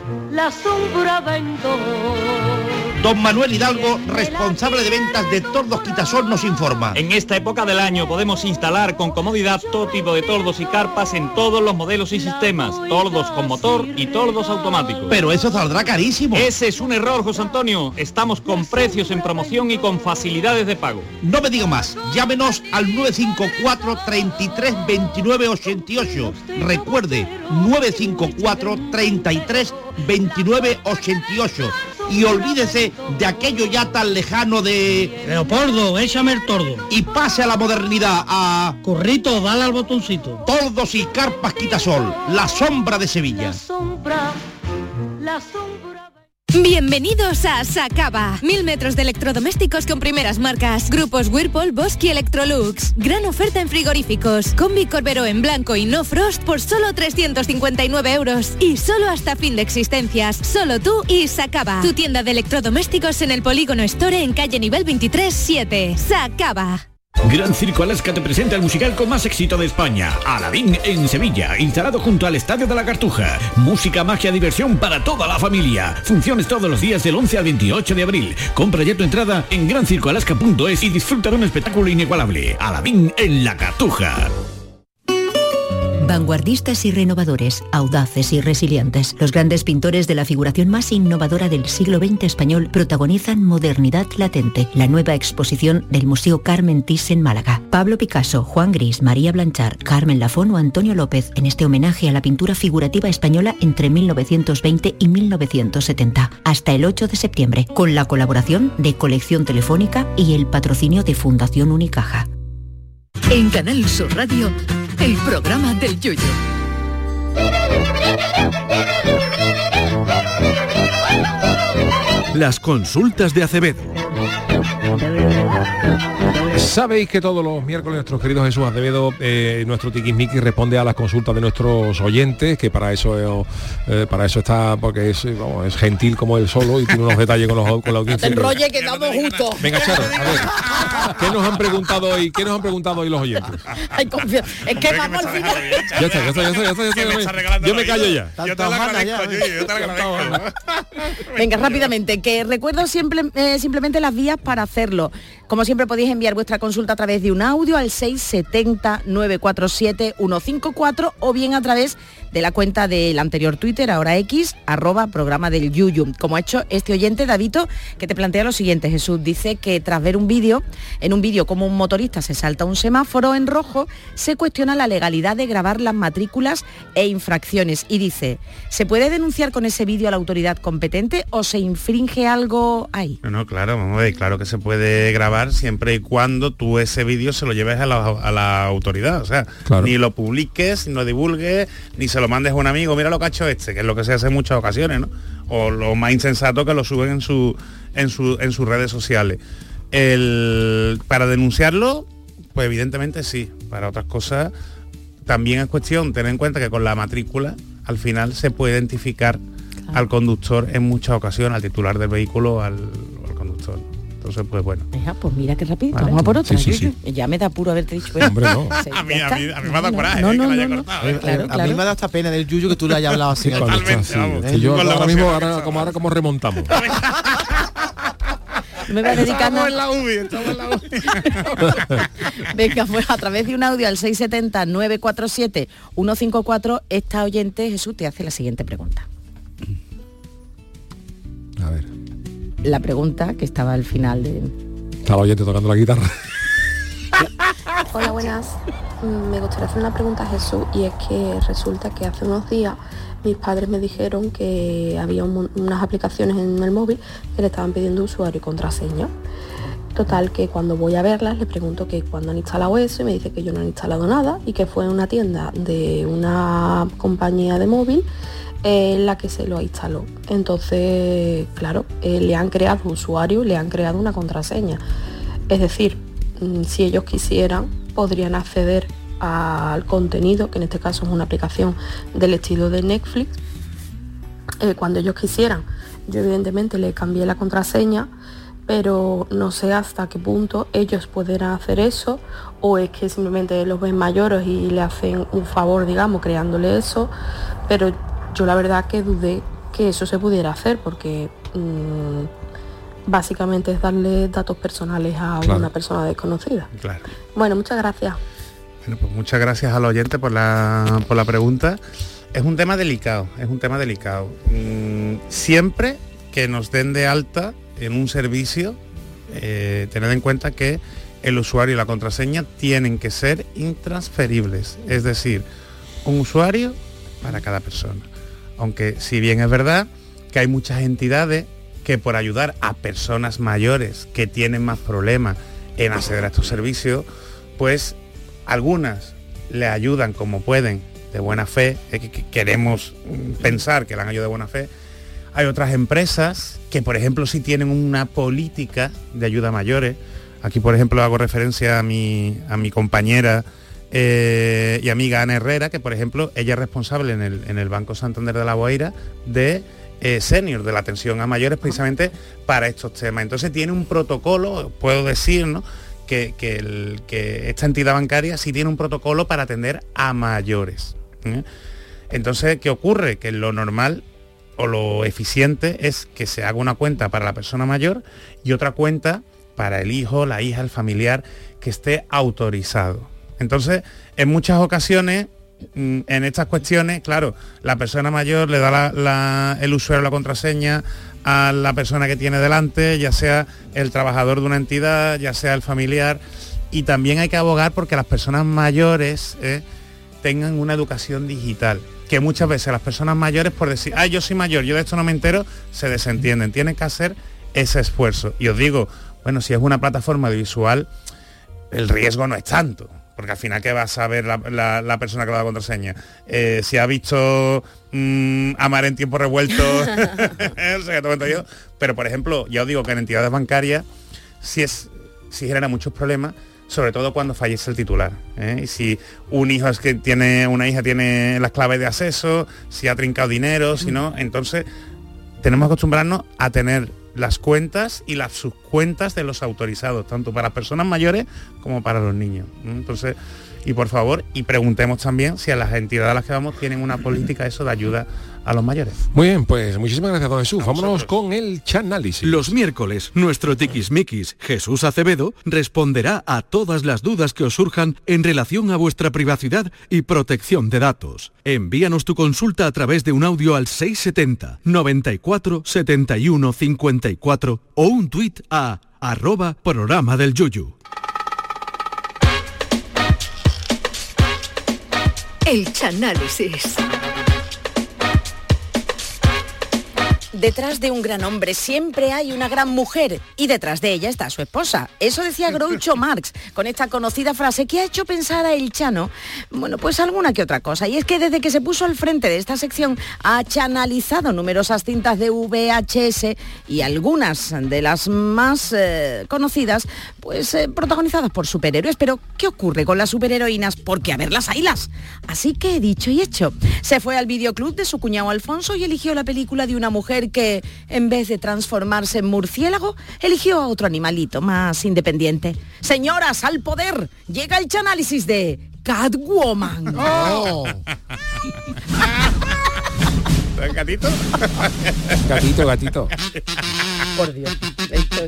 la sombra vendo. Don Manuel Hidalgo, responsable de ventas de Tordos Quitasol, nos informa. En esta época del año podemos instalar con comodidad todo tipo de tordos y carpas en todos los modelos y sistemas, tordos con motor y tordos automáticos. Pero eso saldrá carísimo. Ese es un error, José Antonio. Estamos con precios en promoción y con facilidades de pago. No me diga más, llámenos al 954 33 29 88. Recuerde, 954 33 29 88. Y olvídese de aquello ya tan lejano de... Leopoldo, échame el tordo. Y pase a la modernidad, a... Corrito, dale al botoncito. Tordos y carpas Quitasol, la sombra de Sevilla. La sombra... Bienvenidos a Sacaba. 1000 metros de electrodomésticos con primeras marcas. Grupos Whirlpool, Bosch y Electrolux. Gran oferta en frigoríficos. Combi Corbero en blanco y no frost por solo 359 euros. Y solo hasta fin de existencias. Solo tú y Sacaba. Tu tienda de electrodomésticos en el Polígono Store en calle nivel 23, 7. Sacaba. Gran Circo Alaska te presenta el musical con más éxito de España, Aladín en Sevilla, instalado junto al Estadio de la Cartuja. Música, magia, diversión para toda la familia. Funciones todos los días del 11 al 28 de abril. Compra ya tu entrada en grancircoalaska.es y disfruta de un espectáculo inigualable. Aladín en la Cartuja. Vanguardistas y renovadores, audaces y resilientes, los grandes pintores de la figuración más innovadora del siglo XX español protagonizan Modernidad Latente, la nueva exposición del Museo Carmen Thyssen Málaga. Pablo Picasso, Juan Gris, María Blanchard, Carmen Lafón o Antonio López en este homenaje a la pintura figurativa española entre 1920 y 1970, hasta el 8 de septiembre, con la colaboración de Colección Telefónica y el patrocinio de Fundación Unicaja. En Canal Sur Radio, el programa del Yoyo. Las consultas de Acevedo. Sabéis que todos los miércoles nuestro querido Jesús Acevedo, nuestro tiquismiqui, responde a las consultas de nuestros oyentes, que para eso está, porque es gentil como él solo y tiene unos detalles con la audiencia. El rollo que damos justo. Venga, Charo, a ver, ¿qué nos han preguntado hoy? ¿Qué nos han preguntado hoy los oyentes? Ay, confía. Es que vamos al final. Ya está. Yo me callo ya. Yo te la agradezco. Venga, rápidamente, que recuerdo simplemente las vías para hacerlo. Como siempre podéis enviar vuestra consulta a través de un audio al 670-947-154 o bien a través de la cuenta del anterior Twitter, ahora X, @programa del Yuyu. Como ha hecho este oyente, Davito, que te plantea lo siguiente, Jesús. Dice que tras ver en un vídeo como un motorista se salta un semáforo en rojo, se cuestiona la legalidad de grabar las matrículas e infracciones. Y dice, ¿se puede denunciar con ese vídeo a la autoridad competente o se infringe algo ahí? No, claro, vamos a ver, claro que se puede grabar siempre y cuando tú ese vídeo se lo lleves a la autoridad. O sea, claro, ni lo publiques, ni lo divulgues, ni se lo mandes a un amigo, mira lo que ha hecho este, que es lo que se hace en muchas ocasiones, ¿no? O lo más insensato, que lo suben en sus redes sociales. Para denunciarlo, pues evidentemente sí. Para otras cosas también es cuestión tener en cuenta que con la matrícula al final se puede identificar al conductor en muchas ocasiones, al titular del vehículo, al conductor. Entonces, pues bueno. Pues mira qué rápido, ¿vale? Vamos a por otra. Sí. Ya me da apuro haberte dicho. Hombre, no. A mí me ha dado coraje, que la haya cortado. Claro. A mí me da esta pena del Yuyu que tú le hayas hablado así. Totalmente, vamos. Yo ahora mismo, como remontamos. Me voy dedicando en la UBI. Venga, pues a través de un audio al 670-947-154, esta oyente, Jesús, te hace la siguiente pregunta. A ver. La pregunta que estaba al final de... Estaba oyente tocando la guitarra. Hola, buenas. Me gustaría hacer una pregunta a Jesús, y es que resulta que hace unos días mis padres me dijeron que había unas aplicaciones en el móvil que le estaban pidiendo usuario y contraseña. Total, que cuando voy a verlas le pregunto que cuándo han instalado eso y me dice que yo no he instalado nada y que fue en una tienda de una compañía de móvil la que se lo instaló. Entonces, claro, le han creado usuario, le han creado una contraseña. Es decir, si ellos quisieran, podrían acceder al contenido, que en este caso es una aplicación del estilo de Netflix, cuando ellos quisieran. Yo evidentemente le cambié la contraseña, pero no sé hasta qué punto ellos podrán hacer eso, o es que simplemente los ven mayores y le hacen un favor, digamos, creándole eso, pero yo la verdad que dudé que eso se pudiera hacer, porque básicamente es darle datos personales a una persona desconocida. Claro. Bueno, muchas gracias. Bueno, pues muchas gracias al oyente por la pregunta. Es un tema delicado, siempre que nos den de alta en un servicio, tened en cuenta que el usuario y la contraseña tienen que ser intransferibles, es decir, un usuario para cada persona. Aunque si bien es verdad que hay muchas entidades que por ayudar a personas mayores que tienen más problemas en acceder a estos servicios, pues algunas le ayudan como pueden, de buena fe, que queremos pensar que le han ayudado de buena fe. Hay otras empresas que, por ejemplo, sí tienen una política de ayuda a mayores. Aquí, por ejemplo, hago referencia a mi compañera y amiga Ana Herrera, que, por ejemplo, ella es responsable en el Banco Santander de La Boeira de senior, de la atención a mayores, precisamente para estos temas. Entonces tiene un protocolo, puedo decir, ¿no?, que esta entidad bancaria sí tiene un protocolo para atender a mayores. Entonces, ¿qué ocurre? Que lo normal o lo eficiente es que se haga una cuenta para la persona mayor y otra cuenta para el hijo, la hija, el familiar que esté autorizado. Entonces, en muchas ocasiones, en estas cuestiones, claro, la persona mayor le da el usuario la contraseña a la persona que tiene delante, ya sea el trabajador de una entidad, ya sea el familiar, y también hay que abogar porque las personas mayores tengan una educación digital, que muchas veces las personas mayores, por decir, yo soy mayor, yo de esto no me entero, se desentienden. Tienen que hacer ese esfuerzo. Y os digo, bueno, si es una plataforma audiovisual, el riesgo no es tanto, porque al final, ¿qué va a saber la persona que va a dar contraseña? Si ha visto Amar en tiempo revuelto, o sea, yo. Pero, por ejemplo, ya os digo que en entidades bancarias sí genera muchos problemas, sobre todo cuando fallece el titular. Y si una hija tiene las claves de acceso, si ha trincado dinero, si no, entonces tenemos que acostumbrarnos a tener las cuentas y las subcuentas de los autorizados, tanto para personas mayores como para los niños. Entonces, y por favor, y preguntemos también si a las entidades a las que vamos tienen una política de ayuda a los mayores. Muy bien, pues muchísimas gracias, don Jesús. Vámonos con el Chanálisis. Los miércoles, nuestro tiquismiquis Jesús Acevedo responderá a todas las dudas que os surjan en relación a vuestra privacidad y protección de datos. Envíanos tu consulta a través de un audio al 670 94 71 54 o un tuit a @programa del Yuyu. El Chanálisis. Detrás de un gran hombre siempre hay una gran mujer y detrás de ella está su esposa. Eso decía Groucho Marx con esta conocida frase que ha hecho pensar a El Chano, bueno, pues alguna que otra cosa. Y es que desde que se puso al frente de esta sección ha chanalizado numerosas cintas de VHS y algunas de las más conocidas, pues protagonizadas por superhéroes. Pero, ¿qué ocurre con las superheroínas? Porque a verlas haylas. Así que he dicho y hecho. Se fue al videoclub de su cuñado Alfonso y eligió la película de una mujer que, en vez de transformarse en murciélago, eligió a otro animalito más independiente. Señoras, al poder, llega el Chanálisis de Catwoman. ¡Oh! ¿Gatito? Gatito. Por Dios, estoy...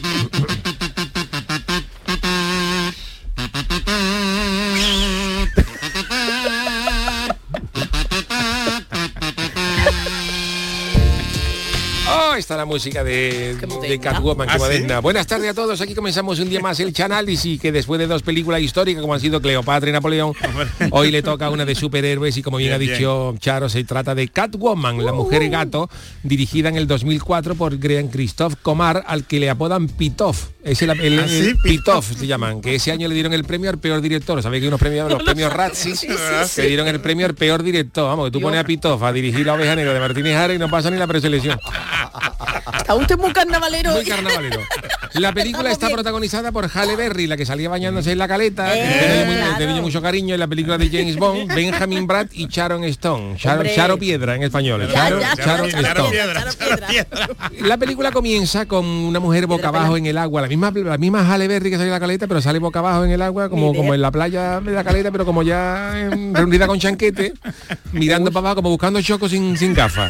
Está la música de Catwoman, que moderna. Buenas tardes a todos, aquí comenzamos un día más el Chanálisis, que después de dos películas históricas como han sido Cleopatra y Napoleón, hoy le toca una de superhéroes y como bien ha dicho Charo, se trata de Catwoman, la mujer gato, dirigida en el 2004 por Jean-Christophe Comar, al que le apodan Pitof. Es el Pitof se llaman, que ese año le dieron el premio al peor director. ¿Sabéis que los premios Razzie que dieron el premio al peor director? Vamos, que tú pones a Pitof a dirigir La Oveja Negra de Martínez Jara y no pasa ni la preselección. Está usted muy carnavalero. Muy carnavalero. La película está protagonizada por Halle Berry, la que salía bañándose en la caleta, de niño mucho cariño, en la película de James Bond, Benjamin Bratt y Sharon Stone. Charo Piedra en español. Sharon Stone. La película comienza con una mujer boca abajo en el agua, la misma Halle Berry que sale en la caleta, pero sale boca abajo en el agua, como en la playa de la caleta, pero como ya reunida con chanquete, mirando para abajo, como buscando choco sin gafas.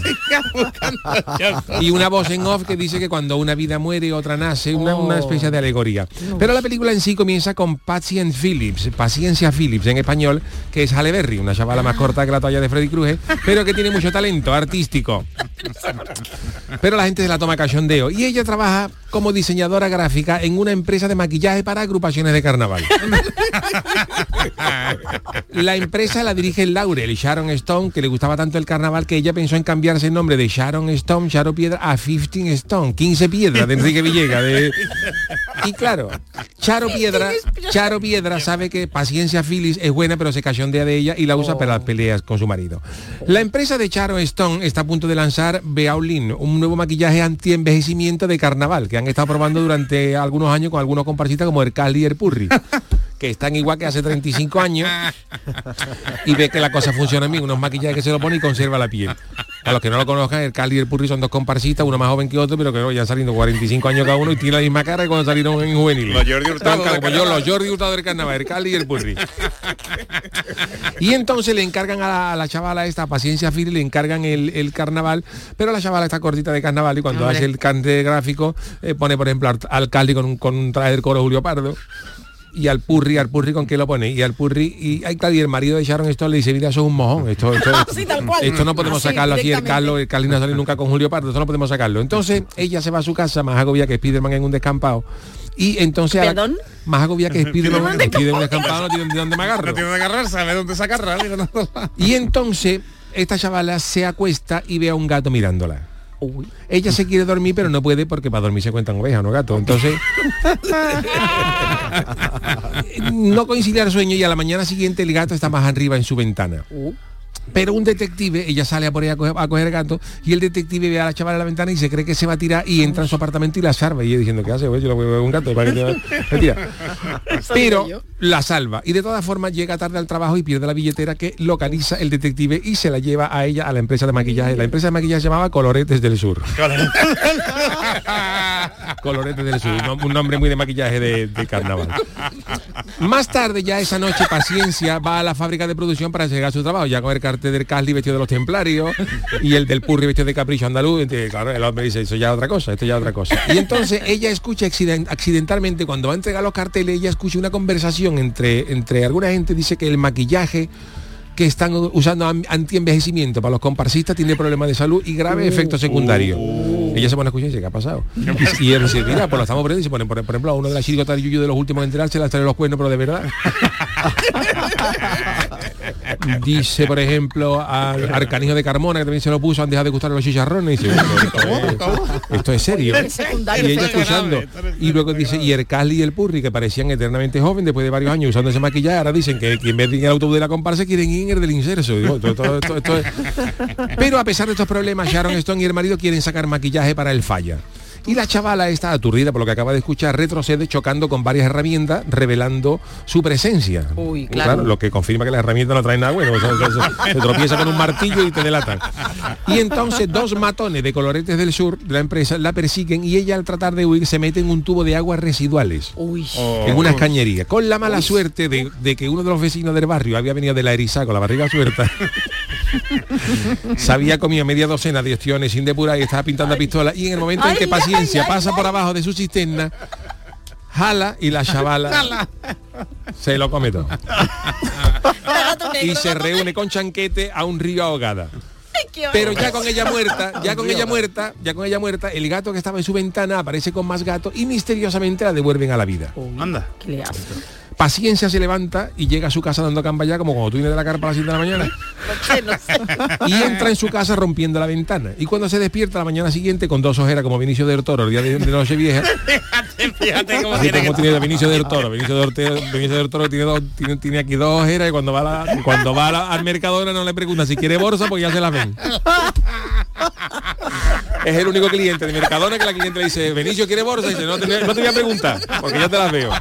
Y una voz en off que dice que cuando una vida muere, otra nace, una especie de alegoría. Pero la película en sí comienza con Paciencia Phillips en español, que es Halle Berry, una chavala más corta que la toalla de Freddy Krueger, pero que tiene mucho talento artístico. Pero la gente se la toma cachondeo. Y ella trabaja como diseñadora gráfica en una empresa de maquillaje para agrupaciones de carnaval. La empresa la dirige Laurel Sharon Stone, que le gustaba tanto el carnaval que ella pensó en cambiarse el nombre de Sharon Stone, Charo Piedra, a 15 Stone, 15 piedras de Enrique Villegas. Y claro, Charo Piedra sabe que Paciencia Phillips es buena, pero se cachondea de ella y la usa para las peleas con su marido. La empresa de Sharon Stone está a punto de lanzar Beaulin, un nuevo maquillaje anti-envejecimiento de carnaval que han estado probando durante algunos años con algunos comparsistas como el Cali y el Purri, que están igual que hace 35 años, y ve que la cosa funciona bien, unos maquillajes que se lo pone y conserva la piel. A los que no lo conozcan, el Cali y el Purri son dos comparsistas, uno más joven que otro, pero que ya han salido 45 años cada uno y tiene la misma cara que cuando salieron en juvenil. Los Jordi Hurtado del carnaval, el Cali y el Purri. Y entonces le encargan a la chavala esta, Paciencia Phillips, le encargan el carnaval, pero la chavala está cortita de carnaval y cuando hace el cante gráfico pone, por ejemplo, al Cali con un traje del coro Julio Pardo. Y al Purri ¿con qué lo pone? Y al Purri, y el marido de Sharon Stone le dice, mira, eso es un mojón, esto no podemos sacarlo así, el Cali no sale nunca con Julio Pardo, esto no podemos sacarlo. Entonces ella se va a su casa, más agobia que Spiderman en un descampado. Y entonces más agobia que Spiderman en un descampado, no tiene dónde me agarro. No tiene dónde agarrar, sabe dónde se agarra. Y entonces esta chavala se acuesta y ve a un gato mirándola. Ella se quiere dormir, pero no puede porque para dormir se cuentan ovejas, no gatos. Entonces no coincide el sueño y a la mañana siguiente el gato está más arriba en su ventana. Pero un detective, ella sale a por ahí a coger gato y el detective ve a la chavala en la ventana y se cree que se va a tirar y entra en su apartamento y la salva. Y ella diciendo, ¿qué hace? Yo lo veo un gato para que te tira. Pero la salva y de todas formas llega tarde al trabajo y pierde la billetera que localiza el detective y se la lleva a ella a la empresa de maquillaje. La empresa de maquillaje se llamaba Coloretes del Sur. Coloretes del Sur, un nombre muy de maquillaje de carnaval. Más tarde, ya esa noche, Paciencia va a la fábrica de producción para llegar a su trabajo, ya con el cartel del Casli vestido de los templarios y el del Purri vestido de Capricho andaluz. Entonces, claro, el hombre dice, esto ya es otra cosa. Y entonces ella escucha accidentalmente, cuando va a entregar los carteles, ella escucha una conversación entre alguna gente, dice que el maquillaje que están usando anti-envejecimiento para los comparsistas tiene problemas de salud y graves efectos secundarios. Ella se pone a escuchar y dice, ¿qué ha pasado? Y él dice, mira, pues lo estamos poniendo y se pone, por ejemplo, a uno de las chirigotas de Yuyu de los últimos a enterarse, las trae los cuernos, pero de verdad. Dice, por ejemplo, al Arcanijo de Carmona, que también se lo puso, han dejado de gustar los chicharrones, y dice, esto es serio. Y ella escuchando. Y luego dice, y el Cali y el Purri, que parecían eternamente jóvenes después de varios años usando ese maquillaje, ahora dicen que en vez de ir al autobús de la comparsa quieren ir en el del inserso. Digo, esto es... Pero a pesar de estos problemas, Sharon Stone y el marido quieren sacar maquillaje para el Falla. Y la chavala está aturdida por lo que acaba de escuchar, retrocede chocando con varias herramientas, revelando su presencia. Uy, claro. Lo que confirma que las herramientas no traen nada bueno. Se tropieza con un martillo y te delatan. Y entonces dos matones de Coloretes del Sur de la empresa la persiguen y ella, al tratar de huir, se mete en un tubo de aguas residuales. En unas cañerías. Con la mala suerte de que uno de los vecinos del barrio había venido de la Erizá con la barriga suelta. Se había comido media docena de ostiones sin depurar y estaba pintando a pistola, y en el momento en que Paciencia pasa por abajo de su cisterna, jala y la chavala se lo come todo. Y se reúne con Chanquete a un río ahogada. Pero ya con ella muerta, el gato que estaba en su ventana aparece con más gatos y misteriosamente la devuelven a la vida. Anda. Paciencia se levanta y llega a su casa dando cambaya, como cuando tú vienes de la carpa a las 7 de la mañana. No sé. Y entra en su casa rompiendo la ventana. Y cuando se despierta la mañana siguiente con dos ojeras como Vinicio del Toro el día de Nochevieja. Fíjate cómo tiene Vinicio del Toro. Vinicio del Toro tiene aquí dos ojeras y cuando va al Mercadona no le pregunta si quiere bolsa porque ya se la ven. Es el único cliente de Mercadona que la cliente le dice, Benicio, ¿quiere bolsa? Y dice, no te voy a preguntar, porque ya te las veo.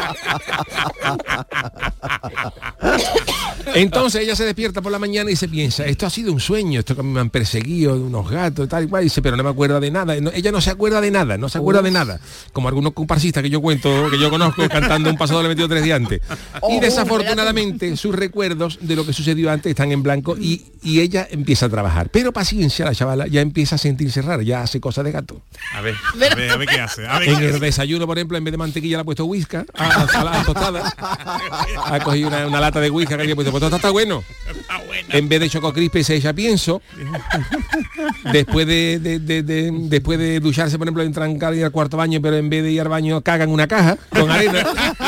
Entonces ella se despierta por la mañana y se piensa, esto ha sido un sueño, esto que me han perseguido, unos gatos y tal y cual, y dice, pero no me acuerdo de nada. Ella no se acuerda de nada, de nada. Como algunos comparsistas que yo cuento, que yo conozco, cantando un paso doble metido 3 días antes. Y desafortunadamente sus recuerdos de lo que sucedió antes están en blanco y ella empieza a trabajar. Pero paciencia, la chavala ya empieza a sentirse rara, ya hace cosas de gato. A ver qué hace. En el desayuno, por ejemplo, en vez de mantequilla le ha puesto whisky a la tostada. Ha cogido una lata de whisky que había puesto, pues esto está bueno. En vez de Choco Crispy se echa pienso. Después de ducharse, por ejemplo, entran a ir al cuarto baño, pero en vez de ir al baño cagan una caja con arena.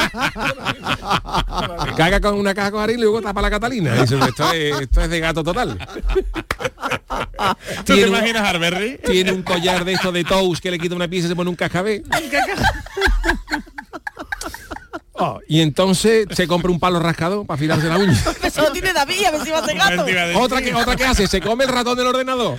Caga con una caja con arena y luego tapa la Catalina. Y dice, esto es de gato total. ¿Tú te imaginas Harberry? Tiene un collar de estos de Tous que le quita una pieza y se pone un cascabel. Y entonces se compra un palo rascado para afilarse la uña. Eso lo tiene David, a ver si va a ser gato. Otra que hace, se come el ratón del ordenador.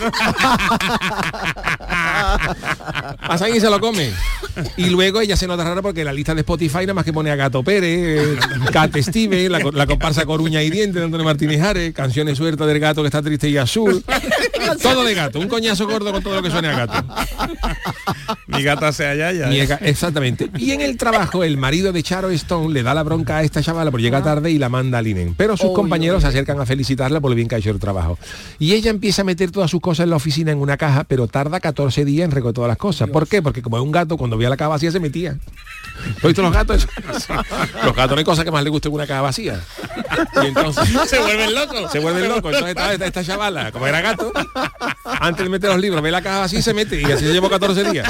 Pasa y se lo come. Y luego ella se nota rara porque en la lista de Spotify nada más que pone a Gato Pérez, Cat Steve, la comparsa Coruña y Diente de Antonio Martínez Ares, canciones sueltas del gato que está triste y azul. Todo de gato, un coñazo gordo con todo lo que suene a gato. Mi gata sea Yaya. Exactamente. Y en el trabajo, el marido de Charo Stone le da la bronca a esta chavala por llegar tarde y la manda al INEM. Pero sus compañeros se acercan a felicitarla por lo bien que ha hecho el trabajo. Y ella empieza a meter todas sus cosas en la oficina en una caja, pero tarda 14 días en recoger todas las cosas. ¿Por qué? Porque como es un gato, cuando veía la caja vacía se metía. ¿Has visto los gatos? Los gatos no hay cosa que más les guste que una caja vacía. Y entonces se vuelven locos. Entonces esta chavala, como era gato, antes de meter los libros, ve la caja vacía y se mete. Y así se llevó 14 días.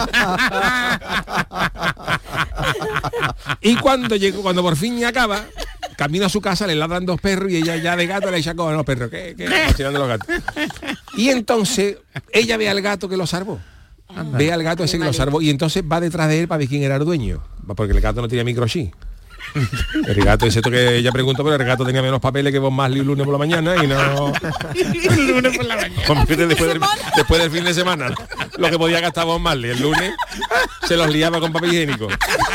Y cuando por fin ya acaba, camina a su casa, le ladran 2 perros y ella ya de gato le echa con los perros. ¿Qué? Los gatos. Y entonces ella ve al gato que lo salvó. Ve al gato ese que lo salvó y entonces va detrás de él para ver quién era el dueño. Porque el gato no tenía microchip. El gato es esto que ella preguntó, pero el gato tenía menos papeles que Bob Marley el lunes por la mañana y no... El lunes por la mañana. Después del fin de semana. Lo que podía gastar Bob Marley el lunes se los liaba con papel higiénico.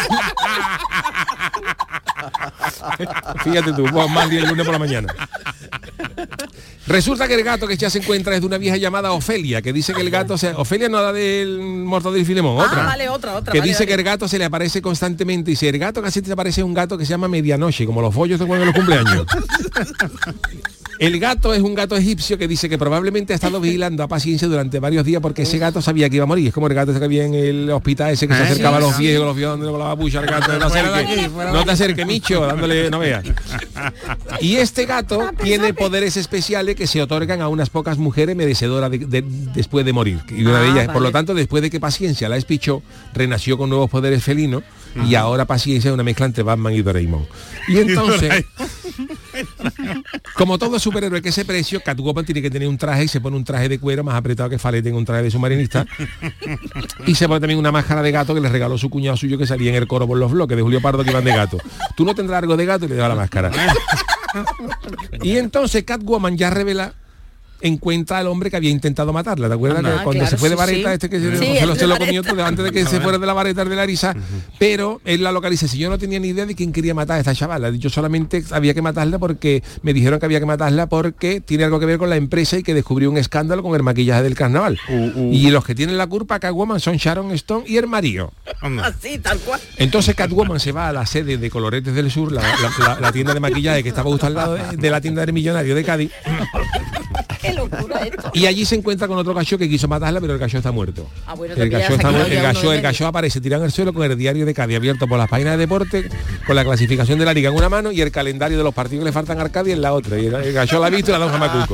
Fíjate tú, Bob Marley el lunes por la mañana. Resulta que el gato que ya se encuentra es de una vieja llamada Ofelia, que dice que el gato, Ofelia no la del Mortadelo y Filemón, otra. Que dice que el gato se le aparece constantemente y si el gato casi te aparece un gato que se llama Medianoche, como los bollos de cuando los cumpleaños. El gato es un gato egipcio que dice que probablemente ha estado vigilando a Paciencia durante varios días porque ese gato sabía que iba a morir. Es como el gato ese que había en el hospital ese que se acercaba a los viejos, dándole con la babucha al gato. No te acerques, Micho, dándole, no veas. Y este gato tiene poderes especiales que se otorgan a unas pocas mujeres merecedoras después de morir. Y una de ellas, por lo tanto, después de que Paciencia la espichó, renació con nuevos poderes felinos y ahora Paciencia es una mezcla entre Batman y Doraemon. Y entonces... Como todo superhéroe que ese precio, Catwoman tiene que tener un traje y se pone un traje de cuero más apretado que Falete en un traje de submarinista. Y se pone también una máscara de gato que le regaló su cuñado suyo que salía en el coro por los bloques de Julio Pardo que iban de gato. Tú no tendrás algo de gato y le da la máscara. Y entonces Catwoman ya revela encuentra al hombre que había intentado matarla. ¿Te acuerdas? Que cuando se fue de vareta, este que se lo comió todo antes de que se fuera de la vareta de Larisa, pero él la localiza. Si yo no tenía ni idea de quién quería matar a esta chavala, yo solamente había que matarla porque me dijeron que había que matarla porque tiene algo que ver con la empresa y que descubrió un escándalo con el maquillaje del carnaval. Y los que tienen la culpa Catwoman son Sharon Stone y el marido. Así, tal cual. Entonces Catwoman se va a la sede de Coloretes del Sur, la tienda de maquillaje que estaba justo al lado de la tienda del millonario de Cádiz. Qué locura esto. Y allí se encuentra con otro gallo que quiso matarla, pero el gallo está muerto. El gallo aparece tirado en el suelo con el diario de Cádiz abierto por las páginas de deporte, con la clasificación de la liga en una mano y el calendario de los partidos que le faltan al Cádiz en la otra. Y el gallo la ha visto y la da un jamacuco.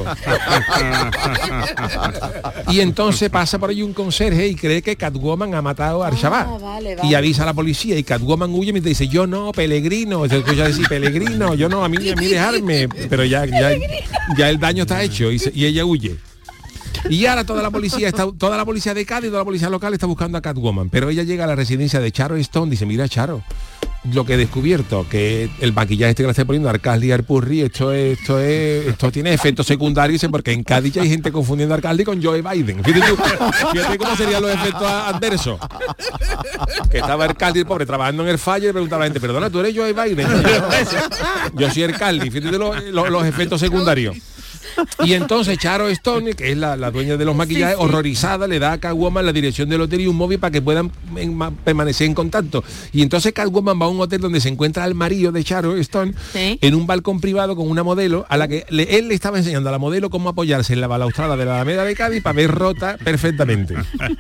Y entonces pasa por ahí un conserje y cree que Catwoman ha matado a Al-Shabaab. Vale. Y avisa a la policía y Catwoman huye mientras dice, yo no, Pellegrino. Se escucha decir, Pellegrino, yo no, a mí dejarme. Pero ya el daño está hecho y ella huye. Y ahora toda la policía de Cádiz, toda la policía local está buscando a Catwoman, pero ella llega a la residencia de Charo Stone, dice, mira Charo, lo que he descubierto, que el maquillaje que le estoy poniendo Arcaldi y Arpurri, esto tiene efectos secundarios, porque en Cádiz hay gente confundiendo a Arcaldi con Joe Biden. Fíjate cómo serían los efectos adversos. Que estaba Arcaldi, el pobre, trabajando en el fallo y le preguntaba a la gente, perdona, ¿tú eres Joe Biden? Yo soy Arcaldi. Fíjate los efectos secundarios. Y entonces Charo Stone, que es la dueña de los maquillajes, horrorizada, le da a Catwoman la dirección del hotel y un móvil para que puedan permanecer en contacto. Y entonces Catwoman va a un hotel donde se encuentra al marido de Charo Stone, en un balcón privado con una modelo a la que él le estaba enseñando a la modelo cómo apoyarse en la balaustrada de la Alameda de Cádiz para ver rota perfectamente.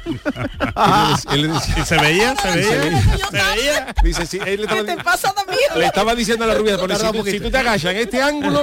¿Y se veía? Dice, sí, él ¿Qué te pasa también? Le estaba diciendo a la rubia, si tú te agachas en este ángulo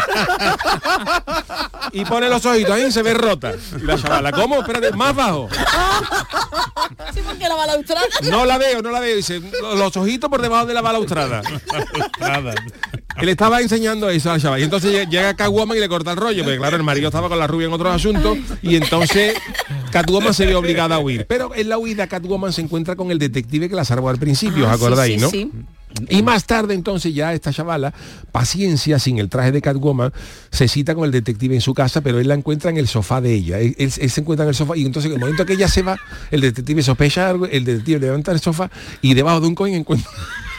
y pone los ojitos ahí, se ve rota. Y la chavala, ¿cómo? Espérate, más bajo. Sí, porque la balaustrada. No la veo. Dice, los ojitos por debajo de la balaustrada. Él estaba enseñando eso a la chavala. Y entonces llega Catwoman y le corta el rollo, porque claro, el marido estaba con la rubia en otros asuntos, y entonces Catwoman se ve obligada a huir. Pero en la huida Catwoman se encuentra con el detective que la salvó al principio, ¿os acordáis, no? Sí. Y más tarde entonces ya esta chavala, Paciencia, sin el traje de Catwoman, se cita con el detective en su casa, pero él la encuentra en el sofá de ella. Él se encuentra en el sofá y entonces en el momento que ella se va, el detective sospecha algo, el detective levanta el sofá y debajo de un coin encuentra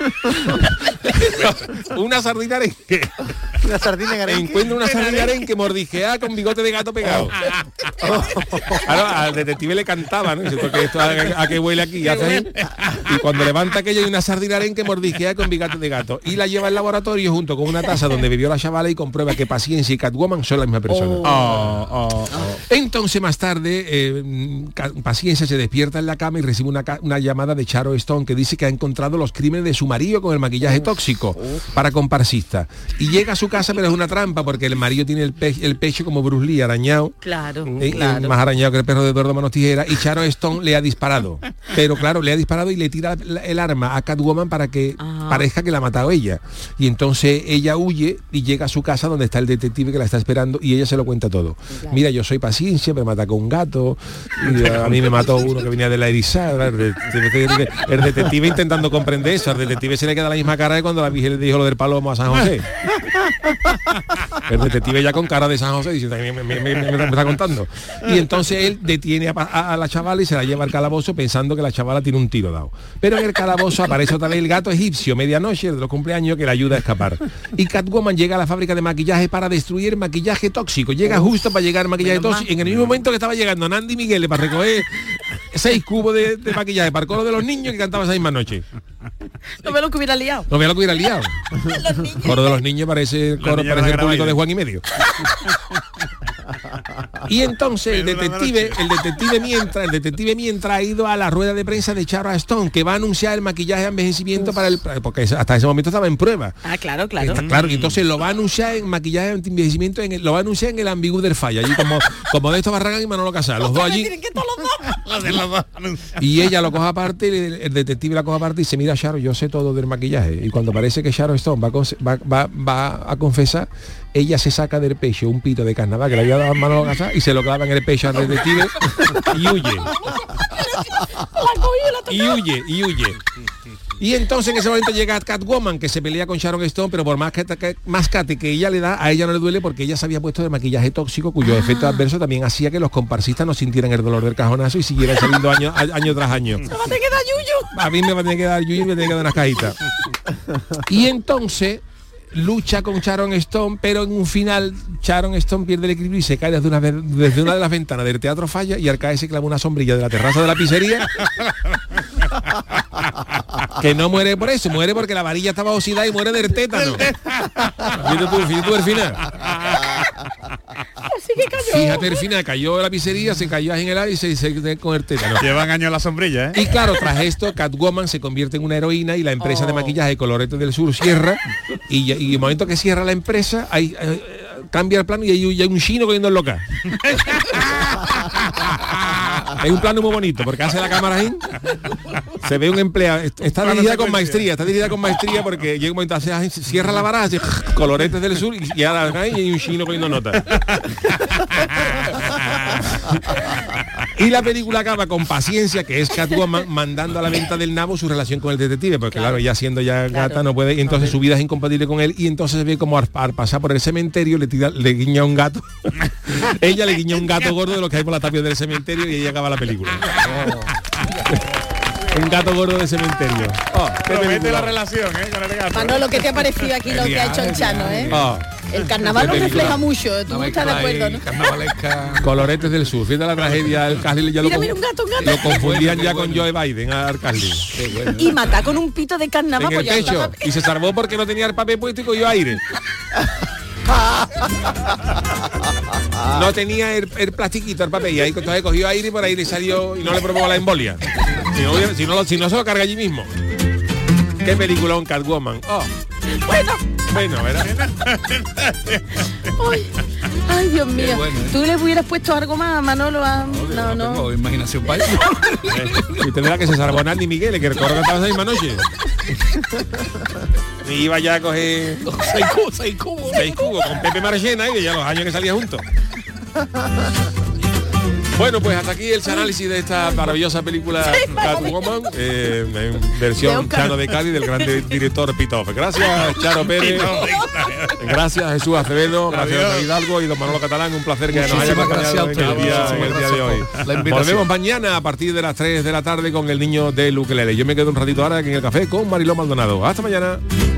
una sardina arenque. Encuentra una sardina arenque mordisqueada con bigote de gato pegado. Al detective le cantaba, ¿no? Porque esto a qué huele aquí. Y cuando levanta aquella hay una sardina arenque mordisqueada con bigote de gato. Y la lleva al laboratorio junto con una taza donde bebió la chavala y comprueba que Paciencia y Catwoman son la misma persona. Entonces más tarde Paciencia se despierta en la cama y recibe una llamada de Charo Stone que dice que ha encontrado los crímenes de su marido con el maquillaje tóxico para comparsista. Y llega a su casa, pero es una trampa porque el marido tiene el pecho como Bruce Lee, arañado. Claro. Más arañado que el perro de Eduardo Manos Tijera. Y Charo Stone le ha disparado. Pero claro, le ha disparado y le tira el arma a Catwoman para que parezca que la ha matado ella. Y entonces ella huye y llega a su casa donde está el detective que la está esperando y ella se lo cuenta todo. Claro. Mira, yo soy Paciencia, me mató con un gato, y a mí me mató uno que venía de la erizada. El detective intentando comprender eso. Al detective se le queda la misma cara de cuando la Virgen le dijo lo del palomo a San José. El detective ya con cara de San José diciendo, me está contando. Y entonces él detiene a la chavala y se la lleva al calabozo pensando que la chavala tiene un tiro dado. Pero en el calabozo aparece otra vez el gato egipcio, medianoche de los cumpleaños, que le ayuda a escapar. Y Catwoman llega a la fábrica de maquillaje para destruir maquillaje tóxico. Llega justo para llegar maquillaje tóxico. En el mismo momento que estaba llegando Nandi Miguel para recoger 6 cubos de maquillaje para el coro de los niños que cantaba esa misma noche. No me lo que hubiera liado. Coro de los niños parece el público de Juan y Medio. Y entonces el detective mientras ha ido a la rueda de prensa de Charo Stone, que va a anunciar el maquillaje de envejecimiento porque hasta ese momento estaba en prueba. Claro. Y entonces lo va a anunciar en maquillaje de envejecimiento, lo va a anunciar en el Ambigu del Falla, allí como de estos Barragán y Manolo Casal, los dos allí. Y ella lo coge aparte, el detective la coge aparte y dice, mira Charo, yo sé todo del maquillaje. Y cuando parece que Charo Stone va a confesar, ella se saca del pecho un pito de carnaval que le había dado a Manolo Casal y se lo clava en el pecho al detective y huye. Y huye. Y entonces en ese momento llega Catwoman, que se pelea con Sharon Stone, pero por más cate que ella le da, a ella no le duele porque ella se había puesto de maquillaje tóxico, cuyo efecto adverso también hacía que los comparsistas no sintieran el dolor del cajonazo y siguieran saliendo año tras año. ¿Me va a tener que dar yuyu? A mí me va a tener que dar yuyu y me va a tener que dar unas cajitas. Y entonces lucha con Sharon Stone, pero en un final Sharon Stone pierde el equilibrio y se cae desde una de las ventanas del Teatro Falla y al caer se clava una sombrilla de la terraza de la pizzería. Que no muere por eso, muere porque la varilla estaba oxidada y muere del tétano. Fíjate tú el final. Así que cayó. Fíjate el final, cayó de la pizzería, se cayó en el aire y se con el tétano. Llevan años la sombrilla, ¿eh? Y claro, tras esto, Catwoman se convierte en una heroína y la empresa de maquillaje Colorete del Sur cierra y el momento que cierra la empresa cambia el plano y hay un chino cogiendo el local. Es un plano muy bonito porque hace la cámara ahí, se ve un empleado, está dirigida con maestría porque llega un momento, cierra la baraja, Coloretes del Sur y ahora hay un chino cogiendo nota. Y la película acaba con Paciencia, que es Catwoman mandando a la venta del nabo su relación con el detective, porque claro, ella siendo ya gata no puede, y entonces su vida es incompatible con él, y entonces se ve como al pasar por el cementerio le guiña un gato. Ella le guiña un gato gordo de los que hay por la tapia del cementerio y ella acaba la película. Un gato gordo de cementerio. Promete la relación, con el gato. Manolo, ¿qué te ha parecido aquí lo que ha hecho el Chano, El carnaval lo refleja mucho, tú estás de acuerdo, ¿no? Coloretes del sur, fíjate la tragedia, el Carly ya mira, un gato. Lo confundían ya con Joe Biden al Carly. Bueno. Y mata con un pito de carnaval en el pecho, y se salvó porque no tenía el papel puesto y cogió aire. No tenía el plastiquito, el papel, y ahí entonces cogió aire y por ahí le salió y no le provocó la embolia. Si no se lo carga allí mismo. Qué peliculón, Catwoman. Bueno, ¿verdad? Ay, Dios mío. Bueno, ¿tú le hubieras puesto algo más, Manolo? No. Imaginación país. Y tendrá que César Bonal y Miguel, que el coro cantaba esa misma noche. Y iba ya a coger 6 cubos con Pepe Marchena y ya los años que salía juntos. Bueno, pues hasta aquí el análisis de esta maravillosa película Catwoman, en versión Chano de Cádiz del gran director Pitoff. Gracias, Charo Pérez. Gracias, Jesús Acevedo. Gracias, David Hidalgo y don Manolo Catalán. Un placer que nos haya acompañado en el día de hoy. Volvemos mañana a partir de las 3 de la tarde con el niño del ukelele. Yo me quedo un ratito ahora aquí en el café con Mariló Maldonado. Hasta mañana.